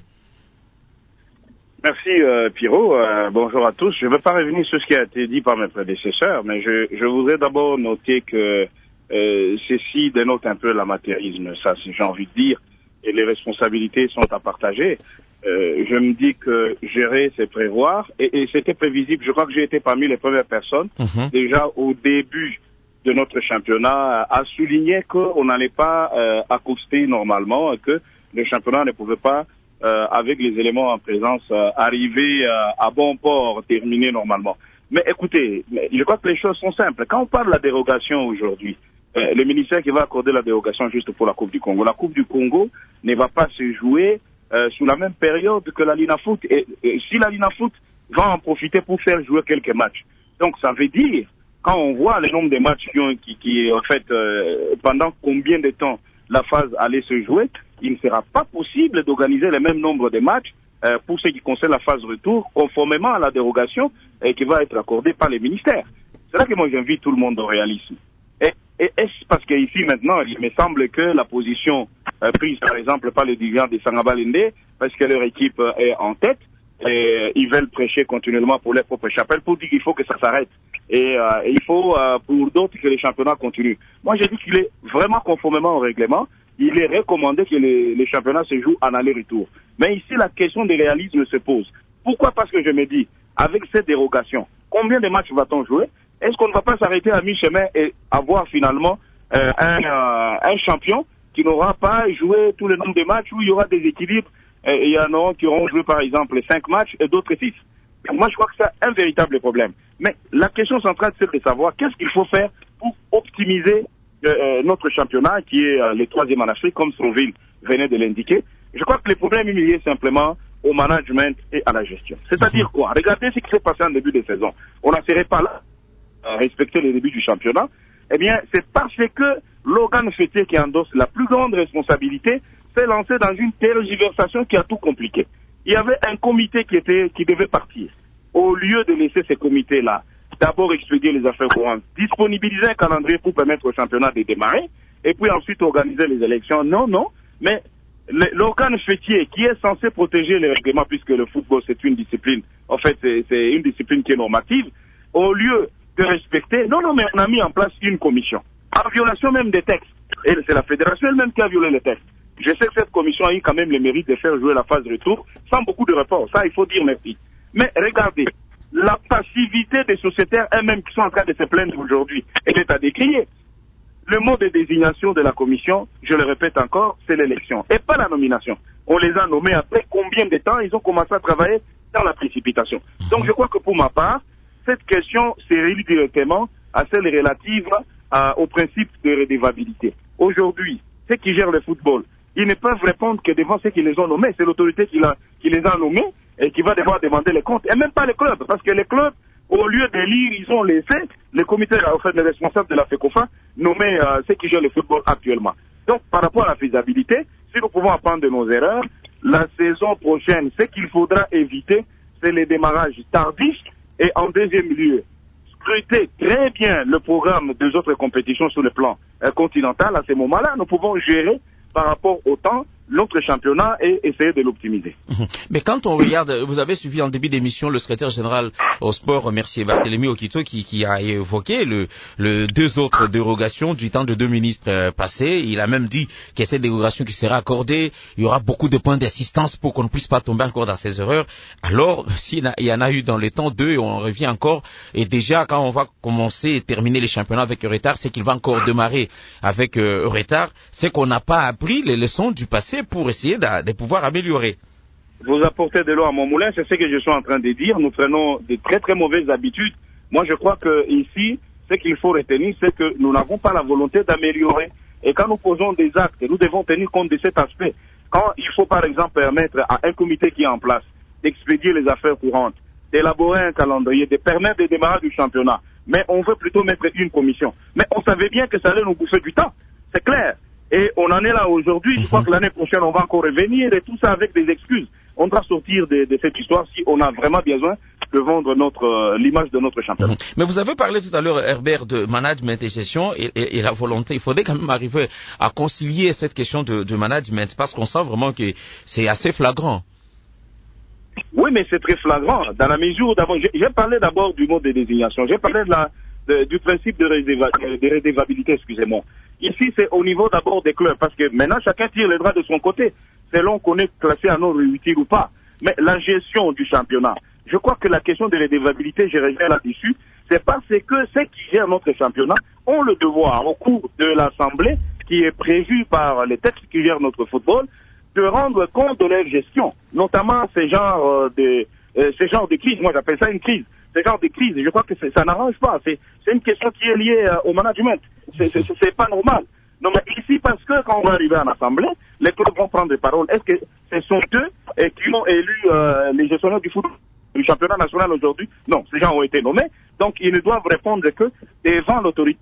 Merci euh, Pierrot, euh, bonjour à tous. Je ne veux pas revenir sur ce qui a été dit par mes prédécesseurs, mais je, je voudrais d'abord noter que euh, ceci dénote un peu l'amateurisme, ça si j'ai envie de dire, et les responsabilités sont à partager. Euh, je me dis que gérer, c'est prévoir, et, et c'était prévisible. Je crois que j'ai été parmi les premières personnes, mmh. déjà au début de notre championnat, à souligner qu'on n'allait pas euh, accoster normalement, et que le championnat ne pouvait pas, euh, avec les éléments en présence, euh, arriver euh, à bon port, terminer normalement. Mais écoutez, je crois que les choses sont simples. Quand on parle de la dérogation aujourd'hui, euh, le ministère qui va accorder la dérogation juste pour la Coupe du Congo, la Coupe du Congo ne va pas se jouer Euh, sous la même période que la Linafoot. Et, et si la Linafoot va en profiter pour faire jouer quelques matchs. Donc ça veut dire, quand on voit le nombre de matchs qui, ont, qui, qui en fait, euh, pendant combien de temps la phase allait se jouer, il ne sera pas possible d'organiser le même nombre de matchs euh, pour ce qui concerne la phase retour, conformément à la dérogation euh, qui va être accordée par les ministères. C'est là que moi j'invite tout le monde au réalisme. Et, et est-ce parce qu'ici maintenant, il me semble que la position euh, prise par exemple par les dirigeants de Sangabalende, parce que leur équipe euh, est en tête, et ils veulent prêcher continuellement pour leur propre chapelle, pour dire qu'il faut que ça s'arrête. Et, euh, et il faut euh, pour d'autres que les championnats continuent. Moi j'ai dit qu'il est vraiment conformément au règlement, il est recommandé que les, les championnats se jouent en aller-retour. Mais ici la question du réalisme se pose. Pourquoi? Parce que je me dis, avec cette dérogation, combien de matchs va-t-on jouer? Est-ce qu'on ne va pas s'arrêter à mi-chemin et avoir finalement euh, un, euh, un champion qui n'aura pas joué tout le nombre de matchs, où il y aura des équilibres, et il y en aura qui auront joué par exemple cinq matchs et d'autres six. Moi je crois que c'est un véritable problème. Mais la question centrale c'est de savoir qu'est-ce qu'il faut faire pour optimiser euh, notre championnat qui est euh, le troisième en Afrique, comme Sroville venait de l'indiquer. Je crois que le problème est lié simplement au management et à la gestion. C'est-à-dire quoi? Regardez ce qui s'est passé en début de saison. On n'en serait pas là à respecter les débuts du championnat. Eh bien, c'est parce que l'organe fêtier qui endosse la plus grande responsabilité s'est lancé dans une tergiversation qui a tout compliqué. Il y avait un comité qui était, qui devait partir. Au lieu de laisser ces comités-là d'abord expédier les affaires courantes, disponibiliser un calendrier pour permettre au championnat de démarrer, et puis ensuite organiser les élections. Non, non, mais l'organe fêtier qui est censé protéger les règlements, puisque le football c'est une discipline, en fait c'est une discipline qui est normative, au lieu de respecter, non, non, mais on a mis en place une commission, en violation même des textes. Et c'est la fédération elle-même qui a violé les textes. Je sais que cette commission a eu quand même le mérite de faire jouer la phase retour sans beaucoup de reports. Ça, il faut dire merci. Mais regardez, la passivité des sociétaires eux-mêmes qui sont en train de se plaindre aujourd'hui, elle est à décrier. Le mot de désignation de la commission, je le répète encore, c'est l'élection et pas la nomination. On les a nommés après combien de temps ils ont commencé à travailler dans la précipitation. Donc je crois que pour ma part, cette question se relie directement à celle relative à, au principe de redevabilité. Aujourd'hui, ceux qui gèrent le football, ils ne peuvent répondre que devant ceux qui les ont nommés. C'est l'autorité qui, qui les a nommés et qui va devoir demander les comptes. Et même pas les clubs, parce que les clubs, au lieu d'élire, ils ont laissé le comité, en fait, les responsables de la FECOFA nommer euh, ceux qui gèrent le football actuellement. Donc, par rapport à la faisabilité, si nous pouvons apprendre de nos erreurs, la saison prochaine, ce qu'il faudra éviter, c'est les démarrages tardifs. Et en deuxième lieu, scruter très bien le programme des autres compétitions sur le plan euh, continental. À ce moment-là, nous pouvons gérer par rapport au temps, notre championnat et essayer de l'optimiser. Mais quand on regarde, vous avez suivi en début d'émission le secrétaire général au sport, Mercier Barthélemy Okito, qui, qui a évoqué le, le deux autres dérogations du temps de deux ministres euh, passés. Il a même dit qu'il y a cette dérogation qui sera accordée. Il y aura beaucoup de points d'assistance pour qu'on ne puisse pas tomber encore dans ces erreurs. Alors, s'il y en a eu dans les temps deux, et on revient encore. Et déjà, quand on va commencer et terminer les championnats avec retard, c'est qu'il va encore démarrer avec euh, retard. C'est qu'on n'a pas appris les leçons du passé pour essayer de, de pouvoir améliorer. Vous apportez de l'eau à mon moulin, c'est ce que je suis en train de dire. Nous prenons de très très mauvaises habitudes. Moi, je crois que ici, ce qu'il faut retenir, c'est que nous n'avons pas la volonté d'améliorer. Et quand nous posons des actes, nous devons tenir compte de cet aspect. Quand il faut, par exemple, permettre à un comité qui est en place d'expédier les affaires courantes, d'élaborer un calendrier, de permettre le démarrage du championnat, mais on veut plutôt mettre une commission. Mais on savait bien que ça allait nous bouffer du temps. C'est clair. Et on en est là aujourd'hui. Je crois que l'année prochaine, on va encore revenir et tout ça avec des excuses. On doit sortir de, de cette histoire si on a vraiment besoin de vendre notre euh, l'image de notre championnat. Mmh. Mais vous avez parlé tout à l'heure, Herbert, de management et gestion et, et, et la volonté. Il faudrait quand même arriver à concilier cette question de, de management parce qu'on sent vraiment que c'est assez flagrant. Oui, mais c'est très flagrant. Dans la mesure d'abord, j'ai, j'ai parlé d'abord du mode de désignation. J'ai parlé de la, de, du principe de, rédéva, de rédévabilité, excusez-moi. Ici, c'est au niveau d'abord des clubs, parce que maintenant, chacun tire les droits de son côté, selon qu'on est classé en ordre utile ou pas. Mais la gestion du championnat, je crois que la question de rédévabilité, je reviens là-dessus, c'est parce que ceux qui gèrent notre championnat ont le devoir, au cours de l'Assemblée, qui est prévue par les textes qui gèrent notre football, de rendre compte de leur gestion, notamment ces genres de, euh, ces genres de crise. Moi, j'appelle ça une crise. Ces genres de crise, je crois que ça n'arrange pas. C'est, c'est une question qui est liée euh, au management. C'est, c'est, c'est pas normal. Non, mais ici, parce que quand on va arriver en assemblée, les clubs vont prendre des paroles. Est-ce que ce sont eux et qui ont élu euh, les gestionnaires du football, du championnat national aujourd'hui? Non, ces gens ont été nommés. Donc, ils ne doivent répondre que devant l'autorité.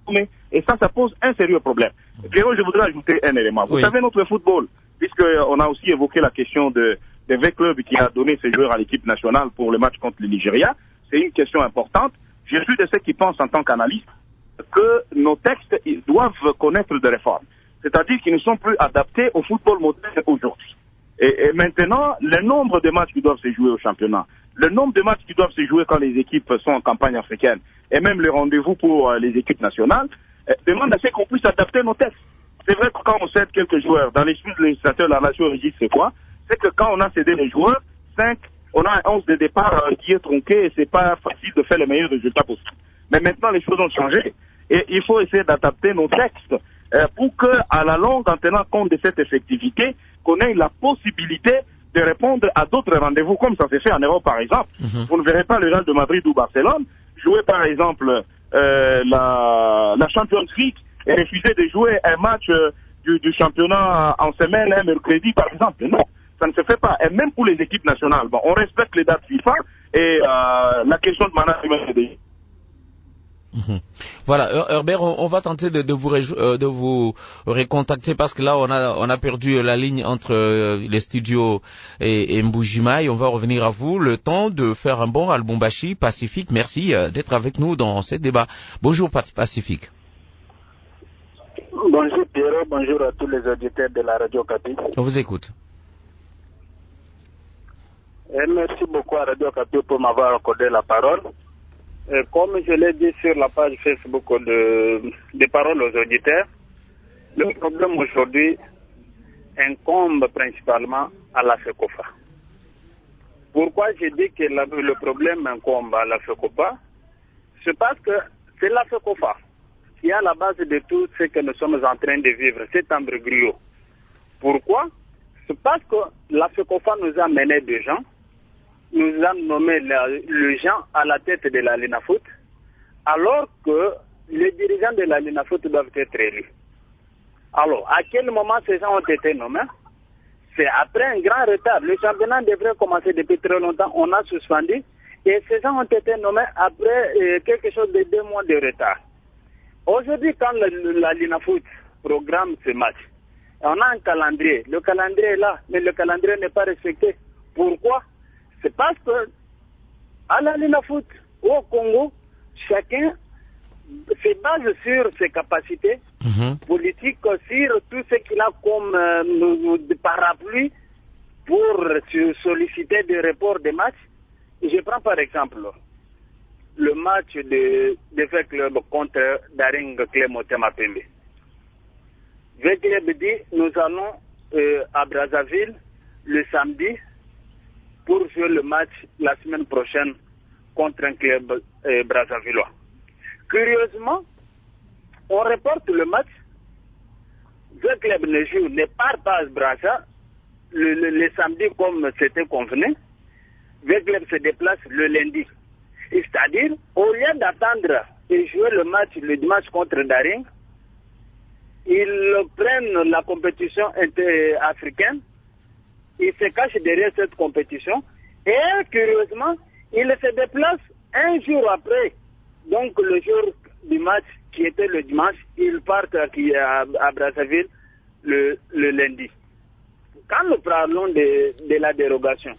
Et ça, ça pose un sérieux problème. Pierrot, je voudrais ajouter un élément. Vous oui. savez, notre football, puisqu'on a aussi évoqué la question de, de V Club qui a donné ses joueurs à l'équipe nationale pour le match contre le Nigeria, c'est une question importante. Je suis de ceux qui pensent en tant qu'analyste que nos textes ils doivent connaître des réformes. C'est-à-dire qu'ils ne sont plus adaptés au football moderne aujourd'hui. Et, et maintenant, le nombre de matchs qui doivent se jouer au championnat, le nombre de matchs qui doivent se jouer quand les équipes sont en campagne africaine, et même les rendez-vous pour euh, les équipes nationales, euh, demandent à ce qu'on puisse adapter nos textes. C'est vrai que quand on cède quelques joueurs, dans l'esprit de législateur, la nation registre, c'est quoi? C'est que quand on a cédé les joueurs, cinq, on a un onze de départ euh, qui est tronqué et c'est pas facile de faire les meilleurs résultats possibles. Mais maintenant, les choses ont changé et il faut essayer d'adapter nos textes euh, pour que, à la longue, en tenant compte de cette effectivité, qu'on ait la possibilité de répondre à d'autres rendez-vous, comme ça s'est fait en Europe, par exemple. Mm-hmm. Vous ne verrez pas le Real de Madrid ou Barcelone jouer, par exemple, euh, la, la Champions League et refuser de jouer un match euh, du, du championnat en semaine, un mercredi, par exemple. Non, ça ne se fait pas. Et même pour les équipes nationales, bon, on respecte les dates FIFA et euh, la question de management est déjà. Mmh. Voilà, Herbert, on, on va tenter de, de vous réjou- euh, de vous recontacter parce que là on a on a perdu la ligne entre euh, les studios et, et Mbujimaï. On va revenir à vous. Le temps de faire un bon Lubumbashi Pacifique. Merci euh, d'être avec nous dans ce débat. Bonjour Pacifique. Bonjour Pierrot, bonjour à tous les auditeurs de la Radio Kapi. On vous écoute. Et merci beaucoup à Radio Kapi pour m'avoir accordé la parole. Et comme je l'ai dit sur la page Facebook de, des paroles aux auditeurs, le problème aujourd'hui incombe principalement à la FECOFA. Pourquoi je dis que la, le problème incombe à la FECOFA? C'est parce que c'est la FECOFA qui est à la base de tout ce que nous sommes en train de vivre, cet embrygo. Pourquoi? C'est parce que la FECOFA nous a mené des gens, nous a nommé la, le gens à la tête de la LINAFOOT, alors que les dirigeants de la LINAFOOT doivent être élus. Alors, à quel moment ces gens ont été nommés? C'est après un grand retard. Le championnat devrait commencer depuis très longtemps. On a suspendu. Et ces gens ont été nommés après euh, quelque chose de deux mois de retard. Aujourd'hui, quand le, la LINAFOOT programme ce match, on a un calendrier. Le calendrier est là, mais le calendrier n'est pas respecté. Pourquoi? C'est parce que à la LINAFOOT, au Congo, chacun se base sur ses capacités mmh. politique sur tout ce qu'il a comme euh, parapluie pour solliciter des reports des matchs. Je prends par exemple le match de, de V Club contre Daring Clémotem Apembe. V Club dit nous allons euh, à Brazzaville le samedi pour jouer le match la semaine prochaine contre un club euh, brazzavillois. Curieusement, on reporte le match. Le club ne joue, ne part pas à Brazza le, le, le samedi comme c'était convenu. Le club se déplace le lundi. C'est-à-dire, au lieu d'attendre et jouer le match le dimanche contre Daring, ils prennent la compétition africaine, ils se cachent derrière cette compétition et curieusement, ils se déplacent un jour après. Donc le jour du match qui était le dimanche, ils partent à, à, à Brazzaville le, le lundi. Quand nous parlons de, de la dérogation,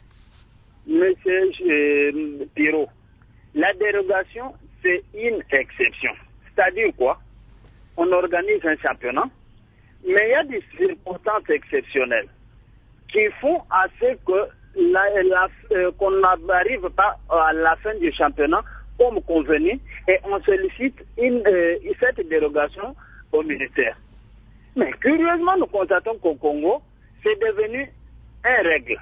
Monsieur euh, Pirot, la dérogation c'est une exception. C'est-à-dire quoi? On organise un championnat, mais il y a des circonstances exceptionnelles qui font à ce que la, la, euh, qu'on n'arrive pas à la fin du championnat comme convenu et on sollicite une, euh, cette dérogation au ministère. Mais curieusement, nous constatons qu'au Congo, c'est devenu une règle.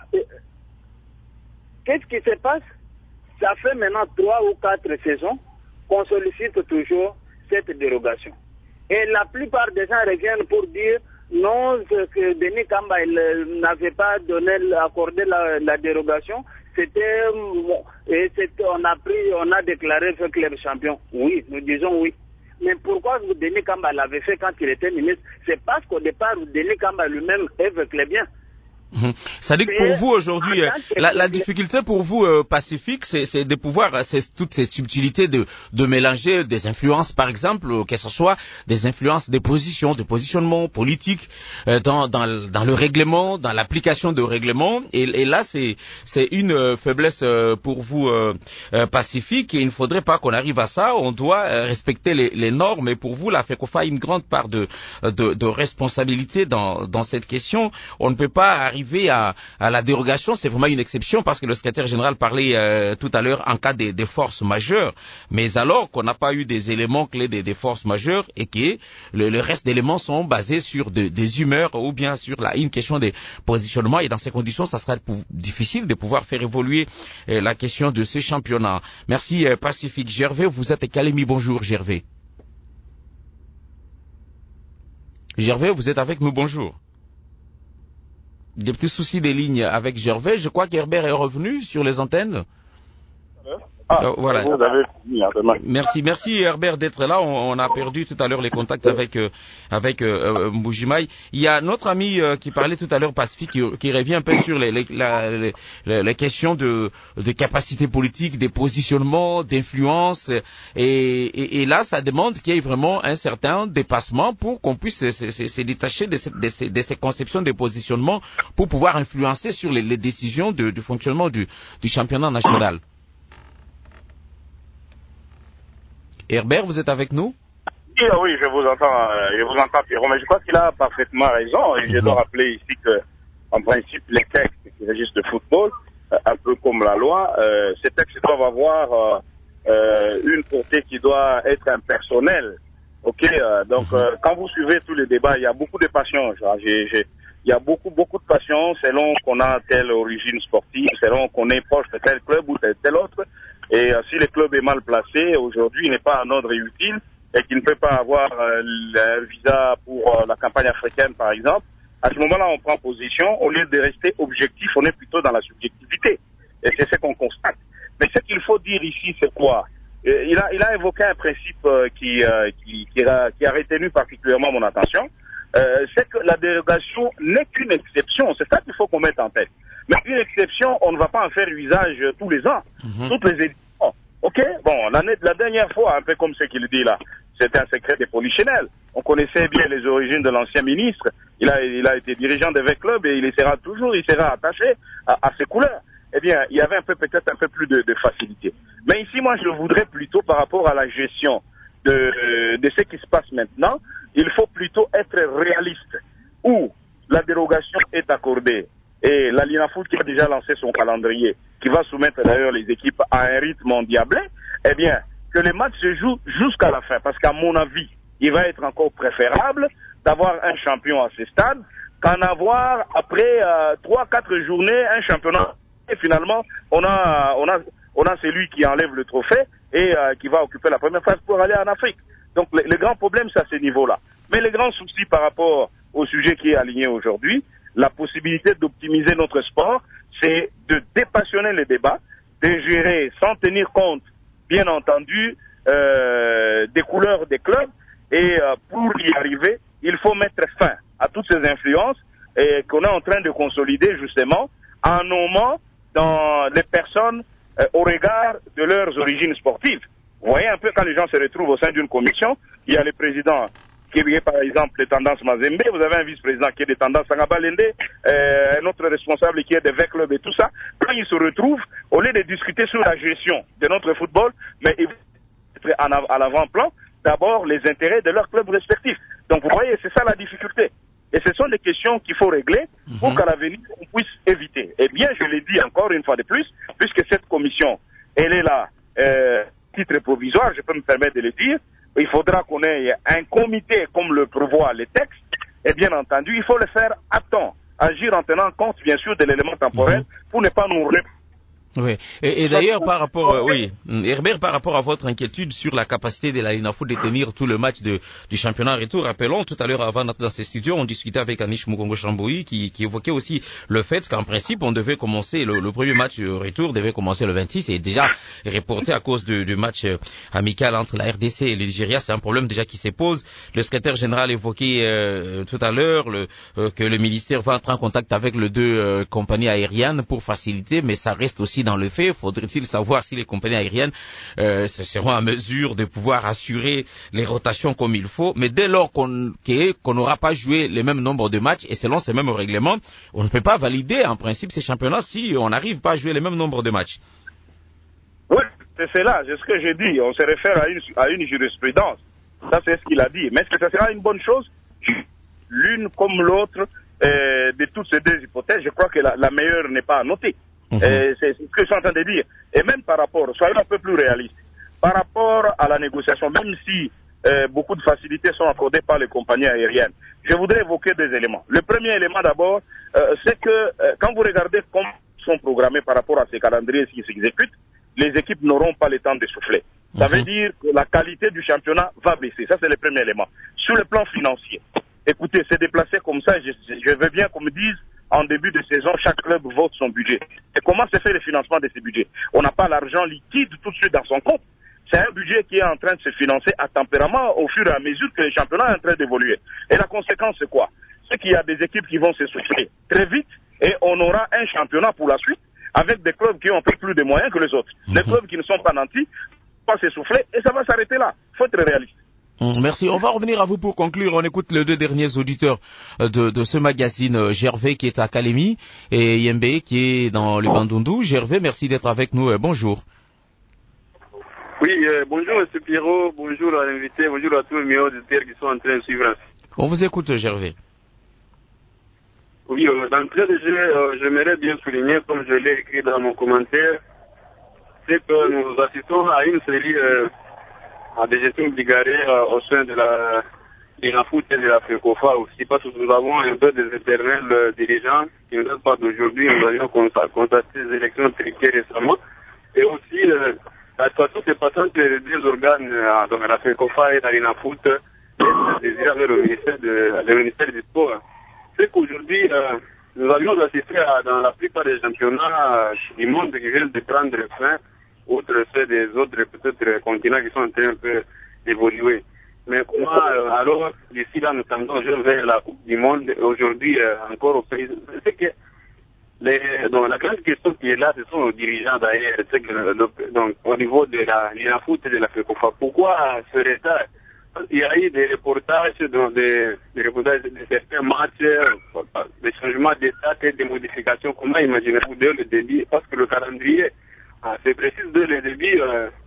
Qu'est-ce qui se passe? Ça fait maintenant trois ou quatre saisons qu'on sollicite toujours cette dérogation. Et la plupart des gens reviennent pour dire non, que Denis Kamba n'avait pas donné, accordé la, la dérogation. C'était, et c'était, on a pris, on a déclaré le club champion. Oui, nous disons oui. Mais pourquoi Denis Kamba l'avait fait quand il était ministre? C'est parce qu'au départ, Denis Kamba lui-même est clubien. Ça dit que pour vous aujourd'hui, la, la difficulté pour vous euh, Pacifique, c'est, c'est de pouvoir, c'est toutes ces subtilités de, de mélanger des influences, par exemple, que ce soit des influences des positions, de positionnement politique euh, dans, dans, dans le règlement, dans l'application de règlement. Et, et là, c'est, c'est une euh, faiblesse euh, pour vous euh, euh, Pacifique. Et il ne faudrait pas qu'on arrive à ça. On doit euh, respecter les, les normes. Et pour vous, la FECOFA a une grande part de, de, de responsabilité dans, dans cette question. On ne peut pas arriver À, à la dérogation, c'est vraiment une exception parce que le secrétaire général parlait euh, tout à l'heure en cas des de forces majeures. Mais alors qu'on n'a pas eu des éléments clés des de forces majeures et que le, le reste d'éléments sont basés sur de, des humeurs ou bien sur la, une question des positionnements. Et dans ces conditions, ça sera pour, difficile de pouvoir faire évoluer euh, la question de ces championnats. Merci euh, Pacifique. Gervais, vous êtes à Calémie. Bonjour Gervais. Gervais, vous êtes avec nous. Bonjour. Des petits soucis des lignes avec Gervais. Je crois qu'Herbert est revenu sur les antennes. Ah, oh, voilà. Vous avez fini, hein, merci, merci Herbert d'être là. On, on a perdu tout à l'heure les contacts avec euh, avec euh, Mbujimaï. Il y a notre ami euh, qui parlait tout à l'heure Pacifique qui, qui revient un peu sur les les, la, les, les questions de de capacité politique, des positionnements, d'influence. Et, et, et là, ça demande qu'il y ait vraiment un certain dépassement pour qu'on puisse se, se, se détacher de, ce, de, ces, de ces conceptions de positionnement pour pouvoir influencer sur les, les décisions de, du fonctionnement du, du championnat national. Herbert, vous êtes avec nous? Oui, oui, je vous entends, je vous entends, Pierrot, mais je crois qu'il a parfaitement raison, et je dois rappeler ici que, en principe, les textes qui régissent le football, un peu comme la loi, euh, ces textes doivent avoir euh, une portée qui doit être impersonnelle. Ok, euh, donc euh, quand vous suivez tous les débats, il y a beaucoup de passion. J'ai, j'ai, il y a beaucoup, beaucoup de passion selon qu'on a telle origine sportive, selon qu'on est proche de tel club ou de tel autre. Et euh, si le club est mal placé, aujourd'hui, il n'est pas en ordre et utile et qu'il ne peut pas avoir euh, le visa pour euh, la campagne africaine, par exemple, à ce moment-là, on prend position. Au lieu de rester objectif, on est plutôt dans la subjectivité. Et c'est ce qu'on constate. Mais ce qu'il faut dire ici, c'est quoi? euh, il, a, il a évoqué un principe euh, qui, euh, qui, qui, a, qui a retenu particulièrement mon attention. Euh, c'est que la dérogation n'est qu'une exception. C'est ça qu'il faut qu'on mette en tête. Mais une exception, on ne va pas en faire usage tous les ans, mmh. toutes les éditions. Ok, bon, l'année, la dernière fois, un peu comme ce qu'il dit là, c'était un secret des polichinelles. On connaissait bien les origines de l'ancien ministre. Il a, il a été dirigeant de V Club et il y sera toujours, il sera attaché à, à ses couleurs. Eh bien, il y avait un peu, peut-être un peu plus de, de facilité. Mais ici, moi, je voudrais plutôt, par rapport à la gestion de, de ce qui se passe maintenant, il faut plutôt être réaliste, où la dérogation est accordée. Et la Linafoot qui a déjà lancé son calendrier, qui va soumettre d'ailleurs les équipes à un rythme endiablé, eh bien, que les matchs se jouent jusqu'à la fin. Parce qu'à mon avis, il va être encore préférable d'avoir un champion à ce stade qu'en avoir après trois, euh, quatre journées un championnat. Et finalement, on a, on a, on a celui qui enlève le trophée et euh, qui va occuper la première phase pour aller en Afrique. Donc le, le grand problème, c'est à ce niveau-là. Mais le grand souci par rapport au sujet qui est aligné aujourd'hui, la possibilité d'optimiser notre sport, c'est de dépassionner les débats, de gérer sans tenir compte, bien entendu, euh, des couleurs des clubs. Et euh, pour y arriver, il faut mettre fin à toutes ces influences et qu'on est en train de consolider justement en nommant dans les personnes euh, au regard de leurs origines sportives. Vous voyez un peu quand les gens se retrouvent au sein d'une commission, il y a le président qui est par exemple de tendance Mazembe, vous avez un vice-président qui est de tendance Sangabalende, euh, un autre responsable qui est de V Club et tout ça. Quand ils se retrouvent, au lieu de discuter sur la gestion de notre football, mais ils vont être en av- à l'avant-plan, d'abord les intérêts de leurs clubs respectifs. Donc vous voyez, c'est ça la difficulté. Et ce sont des questions qu'il faut régler pour mmh. qu'à l'avenir, on puisse éviter. Et bien, je l'ai dit encore une fois de plus, puisque cette commission, elle est là, euh, titre provisoire, je peux me permettre de le dire, il faudra qu'on ait un comité comme le prévoit les textes, et bien entendu, il faut le faire à temps, agir en tenant compte, bien sûr, de l'élément temporel, mmh. pour ne pas nous répondre. Oui, et, et d'ailleurs par rapport, euh, oui, Herbert, par rapport à votre inquiétude sur la capacité de la Linafoot de tenir tout le match de, du championnat retour, rappelons tout à l'heure avant d'entrer dans ces studios, on discutait avec Anish Mukongo-Chamboui qui, qui évoquait aussi le fait qu'en principe on devait commencer, le, le premier match retour devait commencer le vingt-six et déjà reporté à cause du, du match amical entre la R D C et le Nigeria. C'est un problème déjà qui se pose. Le secrétaire général évoquait euh, tout à l'heure le, euh, que le ministère va entrer en contact avec les deux euh, compagnies aériennes pour faciliter, mais ça reste aussi dans le fait. Faudrait-il savoir si les compagnies aériennes euh, seront en mesure de pouvoir assurer les rotations comme il faut. Mais dès lors qu'on qu'on n'aura pas joué les mêmes nombres de matchs et selon ces mêmes règlements, on ne peut pas valider en principe ces championnats si on n'arrive pas à jouer les mêmes nombres de matchs. Oui, c'est là, c'est ce que j'ai dit. On se réfère à une, à une jurisprudence. Ça, c'est ce qu'il a dit. Mais est-ce que ça sera une bonne chose? L'une comme l'autre, euh, de toutes ces deux hypothèses, je crois que la, la meilleure n'est pas à noter. Mmh. Euh, c'est ce que je suis en train de dire. Et même par rapport, soyons un peu plus réalistes, par rapport à la négociation, même si euh, beaucoup de facilités sont accordées par les compagnies aériennes, je voudrais évoquer deux éléments. Le premier élément d'abord, euh, c'est que euh, quand vous regardez comment ils sont programmés par rapport à ces calendriers qui s'exécutent, les équipes n'auront pas le temps de souffler. Ça mmh. veut dire que la qualité du championnat va baisser. Ça, c'est le premier élément. Sur le plan financier, écoutez, c'est déplacé comme ça, je, je veux bien qu'on me dise, en début de saison, chaque club vote son budget. Et comment se fait le financement de ces budgets? On n'a pas l'argent liquide tout de suite dans son compte. C'est un budget qui est en train de se financer à tempérament au fur et à mesure que le championnat est en train d'évoluer. Et la conséquence, c'est quoi? C'est qu'il y a des équipes qui vont s'essouffler très vite et on aura un championnat pour la suite avec des clubs qui ont un peu plus de moyens que les autres. Mmh. Les clubs qui ne sont pas nantis vont s'essouffler et ça va s'arrêter là. Il faut être réaliste. Merci. On va revenir à vous pour conclure. On écoute les deux derniers auditeurs de, de ce magazine, Gervais qui est à Kalemi et Yembe qui est dans le Bandundu. Gervais, merci d'être avec nous. Bonjour. Oui, euh, bonjour M. Pierrot, bonjour à l'invité, bonjour à tous les meilleurs auditeurs qui sont en train de suivre. On vous écoute, Gervais. Oui, euh, d'entrée de jeu, euh, j'aimerais bien souligner, comme je l'ai écrit dans mon commentaire, c'est que nous assistons à une série euh, à des gestions bigarrées euh, au sein de la Linafoot et de la FECOFA aussi, parce que nous avons un peu des éternels euh, dirigeants qui ne datent pas d'aujourd'hui. Nous avions constaté des élections truquées récemment. Et aussi, euh, la situation se passe entre les deux organes, euh, donc la FECOFA et la Linafoot, et désiré avec le ministère, de, le ministère du Sport. C'est qu'aujourd'hui, euh, nous avions assisté à, dans la plupart des championnats euh, du monde qui viennent de prendre fin, outre ceux des autres peut-être continents qui sont en train un peu d'évoluer. Mais comment, euh, alors, d'ici là, nous tendons vers la Coupe du Monde, aujourd'hui, euh, encore au pays, c'est que les, donc, la grande question qui est là, ce sont nos dirigeants d'ailleurs, c'est que, le, donc, au niveau de la Linafoot et de la FECOFA, pourquoi ce retard? Il y a eu des reportages, donc des, des reportages de certains matchs, des changements d'état et des modifications. Comment imaginez-vous dès le début? Parce que le calendrier, ah, c'est précis dès le début, euh,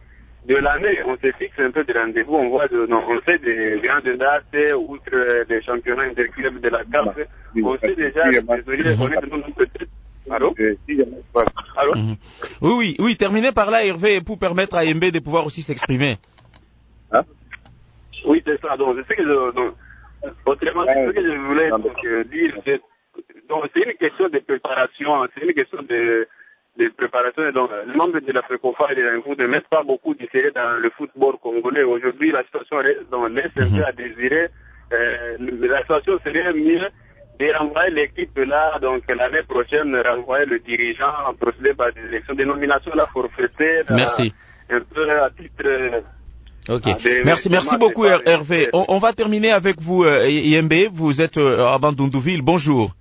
de l'année, on se fixe un peu de rendez-vous, on voit, de, non, on sait des grandes dates, outre les championnats interclubs de la C A F, on sait déjà, désolé, on est de nous peut-être. Allô? Allô? Mm-hmm. Oui, oui, oui, terminez par là, Hervé, pour permettre à Yembe de pouvoir aussi s'exprimer. Hein? Oui, c'est ça, donc, je sais que je, donc, autrement, ce que je voulais donc, dire, c'est, donc, c'est une question de préparation, c'est une question de, de préparation. Donc, les membres de la FECOFA et de l'Info ne mettent pas beaucoup d'intérêt dans le football congolais. Aujourd'hui, la situation donc, laisse un peu à désirer. Euh, la situation serait mieux de renvoyer l'équipe là, donc l'année prochaine, renvoyer le dirigeant en procéder par des élections, des nominations là forfaitaires. Merci. Un peu à titre. Ok. Merci, merci beaucoup, Hervé. On, on va terminer avec vous, euh, Yembe. Vous êtes euh, à Bandundouville. Bonjour.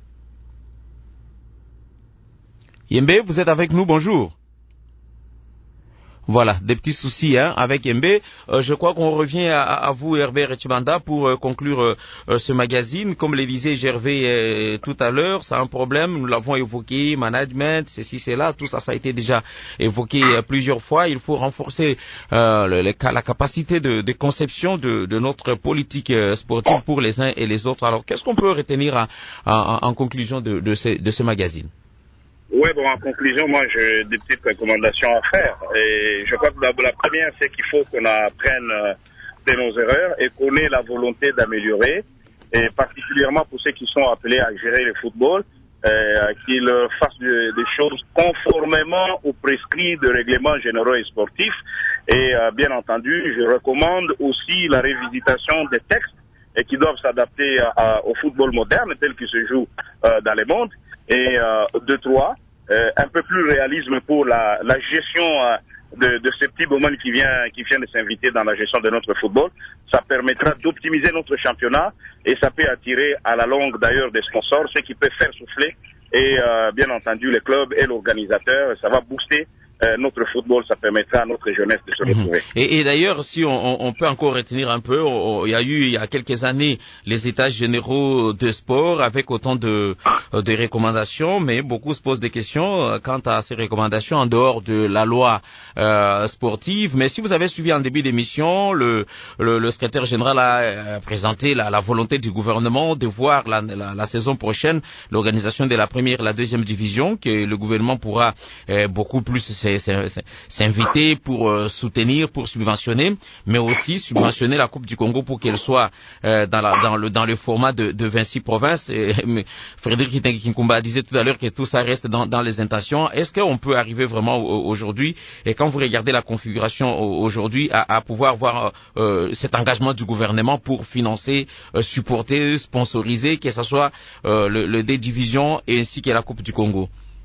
Yembe, vous êtes avec nous, bonjour. Voilà, des petits soucis hein, avec Yembe. Euh, je crois qu'on revient à, à vous, Herbert Chibanda, pour euh, conclure euh, ce magazine. Comme le disait Gervais euh, tout à l'heure, c'est un problème, nous l'avons évoqué, management, ceci, cela, tout ça, ça a été déjà évoqué euh, plusieurs fois. Il faut renforcer euh, le, le, la capacité de, de conception de, de notre politique euh, sportive pour les uns et les autres. Alors, qu'est-ce qu'on peut retenir en, en, en conclusion de, de, ce, de ce magazine? Oui, bon, en conclusion, moi, j'ai des petites recommandations à faire. Et je crois que la, la première, c'est qu'il faut qu'on apprenne euh, de nos erreurs et qu'on ait la volonté d'améliorer. Et particulièrement pour ceux qui sont appelés à gérer le football, euh, qu'ils fassent de, des choses conformément aux prescrits de règlements généraux et sportifs. Et euh, bien entendu, je recommande aussi la révisitation des textes et qui doivent s'adapter à, à, au football moderne tel qu'il se joue euh, dans le monde. Et euh, deux, trois, euh, un peu plus réalisme pour la, la gestion euh, de, de ce petit moment qui vient, qui vient de s'inviter dans la gestion de notre football. Ça permettra d'optimiser notre championnat et ça peut attirer à la longue d'ailleurs des sponsors, ce qui peut faire souffler et euh, bien entendu les clubs et l'organisateur. Ça va booster Euh, notre football, ça permettra à notre jeunesse de se retrouver. Mmh. Et, et d'ailleurs, si on, on peut encore retenir un peu, on, il y a eu il y a quelques années les états généraux de sport avec autant de, de recommandations, mais beaucoup se posent des questions quant à ces recommandations en dehors de la loi euh, sportive. Mais si vous avez suivi en début d'émission, le, le, le secrétaire général a présenté la, la volonté du gouvernement de voir la, la, la saison prochaine l'organisation de la première et la deuxième division, que le gouvernement pourra euh, beaucoup plus s'inviter pour euh, soutenir, pour subventionner, mais aussi subventionner la Coupe du Congo pour qu'elle soit euh, dans, la, dans, le, dans le format de, de vingt-six provinces. Et, mais Frédéric Kinkumba disait tout à l'heure que tout ça reste dans, dans les intentions. Est-ce qu'on peut arriver vraiment aujourd'hui, et quand vous regardez la configuration aujourd'hui, à, à pouvoir voir euh, cet engagement du gouvernement pour financer, euh, supporter, sponsoriser, que ce soit euh, le, le des divisions et ainsi que la Coupe du Congo?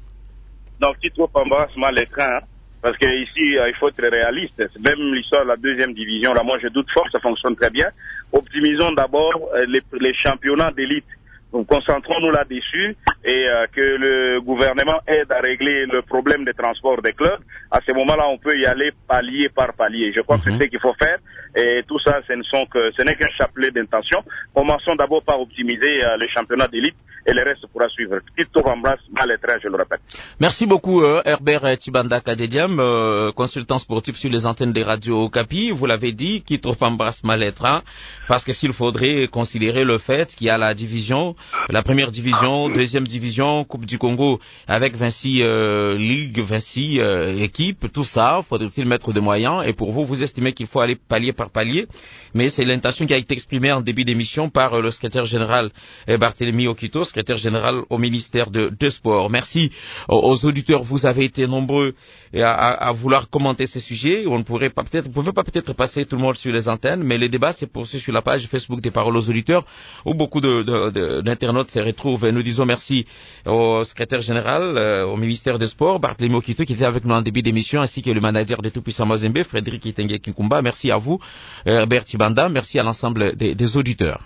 Donc, qui trop embrasse mal l'écran, hein, parce que ici, euh, il faut être réaliste. Même l'histoire de la deuxième division, là, moi, je doute fort, ça fonctionne très bien. Optimisons d'abord euh, les, les championnats d'élite. Donc, concentrons-nous là-dessus et euh, que le gouvernement aide à régler le problème des transports des clubs. À ce moment-là, on peut y aller palier par palier. Je crois mm-hmm. que c'est ce qu'il faut faire. Et tout ça, ce ne sont que, ce n'est qu'un chapelet d'intention. Commençons d'abord par optimiser euh, les championnats d'élite et le reste pourra suivre. Tito remplace mal les trains, je le répète. Merci beaucoup, euh, Herbert Chibanda Kadediam, euh, consultant sportif sur les antennes des radios Okapi. Vous l'avez dit, qui trop embrasse mal les trains, parce que s'il faudrait considérer le fait qu'il y a la division, la première division, deuxième division, Coupe du Congo, avec vingt-six euh, ligues, vingt-six euh, équipes, tout ça, faudrait-il mettre des moyens? Et pour vous, vous estimez qu'il faut aller palier par palier, mais c'est l'intention qui a été exprimée en début d'émission par euh, le secrétaire général euh, Barthélemy Okito, secrétaire général au ministère de, de Sport. Merci aux, aux auditeurs, vous avez été nombreux à, à, à vouloir commenter ces sujets. On ne pourrait pas peut-être, pouvait pas peut-être passer tout le monde sur les antennes, mais les débats se poursuivent sur la page Facebook des Paroles aux auditeurs, où beaucoup de, de, de, d'internautes se retrouvent. Et nous disons merci au secrétaire général, euh, au ministère des Sports, Barthélemy Okito, qui était avec nous en début d'émission, ainsi que le manager de Tout-Puissant Mazembe, Frédéric Itenge Kinkumba. Merci à vous, Herbert Chibanda. Merci à l'ensemble des, des auditeurs.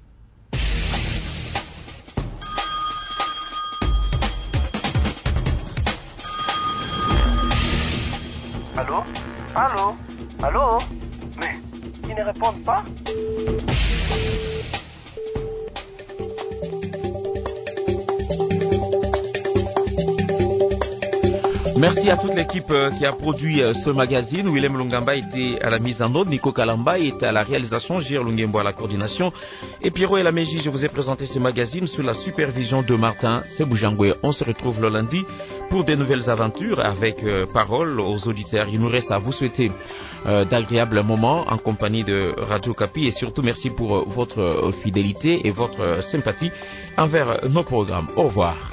Allô? Allô? Allô? Mais ils ne répondent pas? Merci à toute l'équipe qui a produit ce magazine. Willem Lungamba était à la mise en onde, Nico Kalamba était à la réalisation, Gilles Lungembo à la coordination. Et Pierrot et la Mégie, je vous ai présenté ce magazine sous la supervision de Martin Seboujangwe. On se retrouve le lundi pour de nouvelles aventures avec euh, parole aux auditeurs. Il nous reste à vous souhaiter euh, d'agréables moments en compagnie de Radio Kapi et surtout merci pour euh, votre fidélité et votre sympathie envers nos programmes. Au revoir.